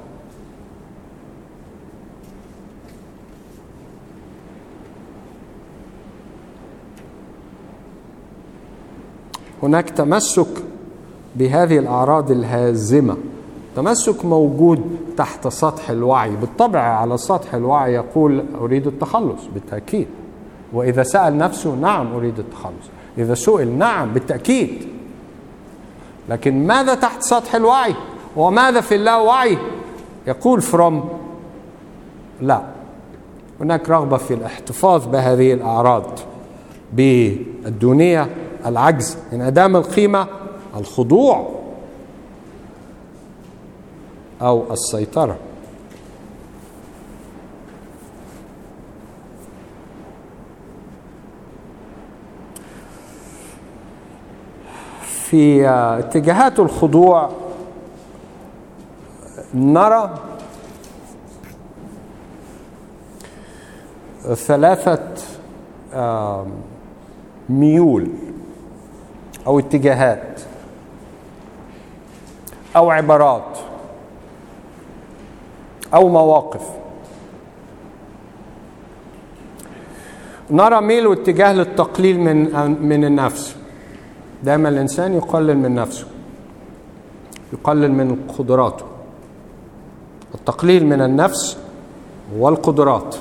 هناك تمسك بهذه الأعراض الهازمة، تمسك موجود تحت سطح الوعي. بالطبع على سطح الوعي يقول أريد التخلص بالتأكيد، وإذا سأل نفسه نعم أريد التخلص، إذا سئل نعم بالتأكيد. لكن ماذا تحت سطح الوعي وماذا في اللاوعي؟ يقول فروم لا، هناك رغبة في الاحتفاظ بهذه الأعراض، بالدونية، العجز، انعدام القيمة، الخضوع أو السيطرة. في اتجاهات الخضوع نرى ثلاثة ميول أو اتجاهات أو عبارات أو مواقف. نرى ميل واتجاه للتقليل من النفس. دائما الإنسان يقلل من نفسه، يقلل من قدراته. التقليل من النفس والقدرات.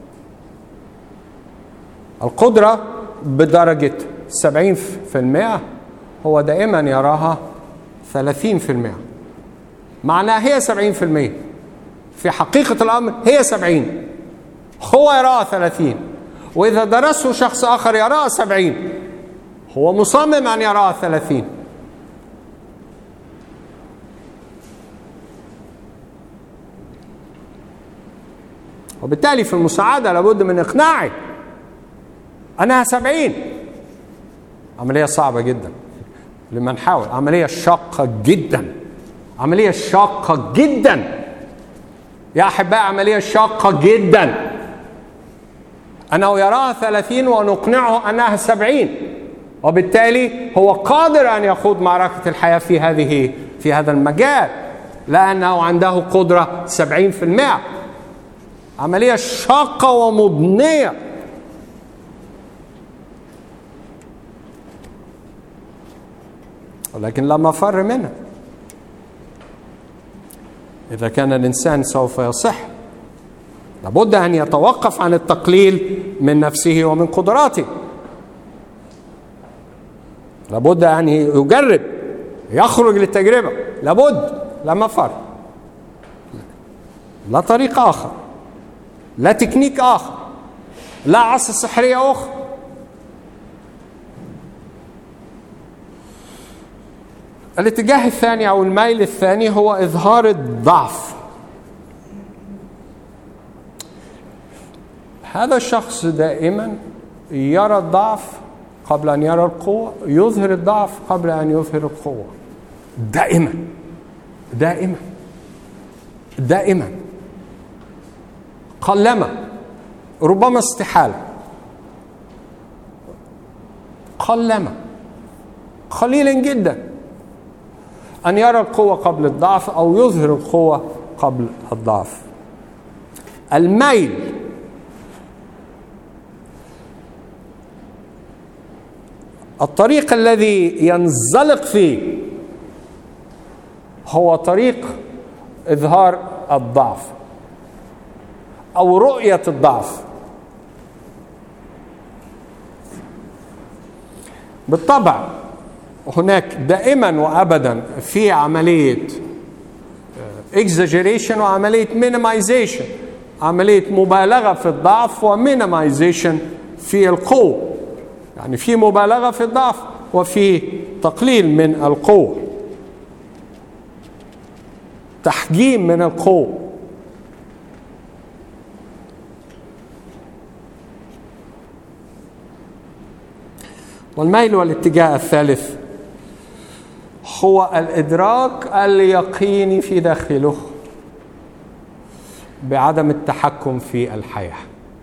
القدرة بدرجة 70% هو دائما يراها 30%. معناها هي 70%، في حقيقة الأمر هي 70، هو يراها 30. وإذا درسه شخص آخر يراها 70، هو مصمم أن يراها 30. وبالتالي في المساعدة لابد من إقناعي أنها 70. عملية صعبة جدا لمن حاول، عملية شاقة جدا، عملية شاقة جدا يا أحباء، عملية شاقة جدا. أنه يراها 30 ونقنعه أنها 70، وبالتالي هو قادر أن يخوض معركة الحياة في هذا المجال، لأنه عنده قدرة 70%. عملية شاقة ومضنية. ولكن لا مفر منها. إذا كان الإنسان سوف يصح، لابد أن يتوقف عن التقليل من نفسه ومن قدراته. لابد أن يجرب، يخرج للتجربة، لابد، لا مفر، لا طريق آخر، لا تكنيك آخر، لا عصا سحرية أخرى. الاتجاه الثاني أو الميل الثاني هو إظهار الضعف. هذا الشخص دائما يرى الضعف قبل أن يرى القوة، يظهر الضعف قبل أن يظهر القوة. دائما دائما دائما، قلما، ربما استحالة، قلما، قليلا جدا أن يرى القوة قبل الضعف أو يظهر القوة قبل الضعف. الميل الطريق الذي ينزلق فيه هو طريق إظهار الضعف أو رؤية الضعف. بالطبع هناك دائما وأبدا في عملية exaggeration وعملية minimization، عملية مبالغة في الضعف وminimization في القوة. يعني في مبالغة في الضعف وفي تقليل من القوة، تحجيم من القوة. والميل والاتجاه الثالث هو الإدراك اليقيني في داخله بعدم التحكم في الحياة.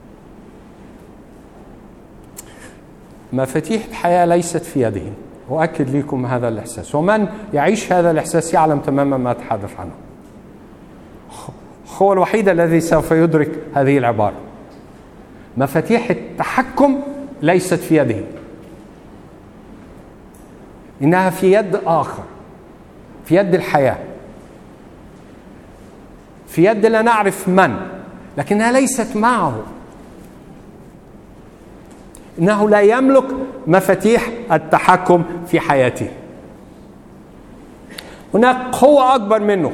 مفاتيح الحياة ليست في يده، أؤكد لكم هذا الإحساس، ومن يعيش هذا الإحساس يعلم تماما ما أتحدث عنه. هو الوحيد الذي سوف يدرك هذه العبارة. مفاتيح التحكم ليست في يده، إنها في يد آخر، في يد الحياة، في يد لا نعرف من، لكنها ليست معه. إنه لا يملك مفاتيح التحكم في حياته. هناك قوة أكبر منه.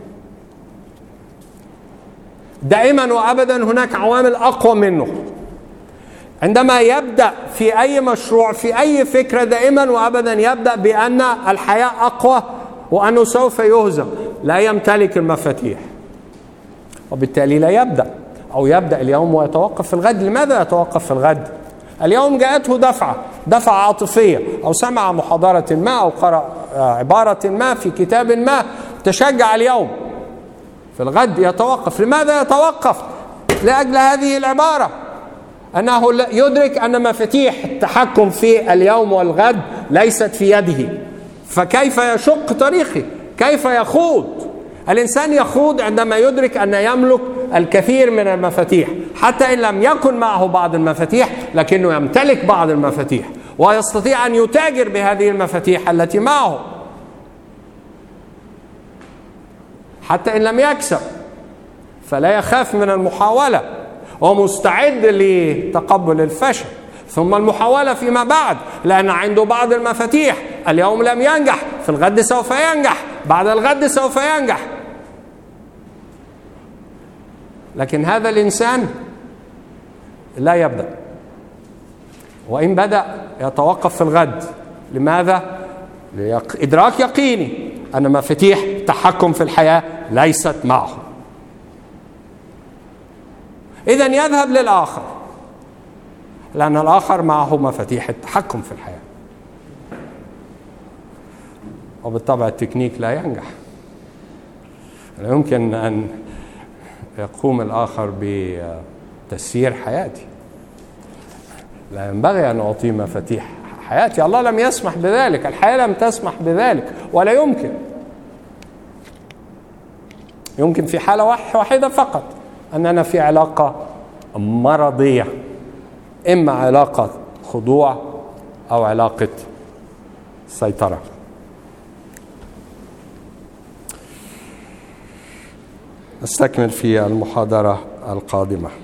دائما وأبدا هناك عوامل أقوى منه. عندما يبدأ في أي مشروع، في أي فكرة، دائما وأبدا يبدأ بأن الحياة أقوى وأنه سوف يهزم. لا يمتلك المفاتيح، وبالتالي لا يبدأ، أو يبدأ اليوم ويتوقف في الغد. لماذا يتوقف في الغد؟ اليوم جاءته دفعة عاطفية، أو سمع محاضرة ما، أو قرأ عبارة ما في كتاب ما، تشجع اليوم. في الغد يتوقف. لماذا يتوقف؟ لأجل هذه العبارة، أنه يدرك أن مفاتيح التحكم في اليوم والغد ليست في يده. فكيف يشق طريقه؟ كيف يخوض؟ الإنسان يخوض عندما يدرك أن يملك الكثير من المفاتيح، حتى إن لم يكن معه بعض المفاتيح لكنه يمتلك بعض المفاتيح، ويستطيع أن يتاجر بهذه المفاتيح التي معه، حتى إن لم يكسب فلا يخاف من المحاولة، ومستعد لتقبل الفشل ثم المحاولة فيما بعد، لأن عنده بعض المفاتيح. اليوم لم ينجح، في الغد سوف ينجح، بعد الغد سوف ينجح. لكن هذا الإنسان لا يبدأ، وإن بدأ يتوقف في الغد. لماذا؟ لإدراك يقيني أن مفاتيح التحكم في الحياة ليست معه. إذن يذهب للآخر، لأن الآخر معه مفاتيح التحكم في الحياة. وبالطبع التكنيك لا ينجح. لا يمكن أن يقوم الآخر بتسيير حياتي. لا ينبغي أن أعطيه مفاتيح حياتي. الله لم يسمح بذلك، الحياة لم تسمح بذلك، ولا يمكن. يمكن في حالة واحدة فقط، أننا في علاقة مرضية، إما علاقة خضوع أو علاقة سيطرة. نستكمل في المحاضرة القادمة.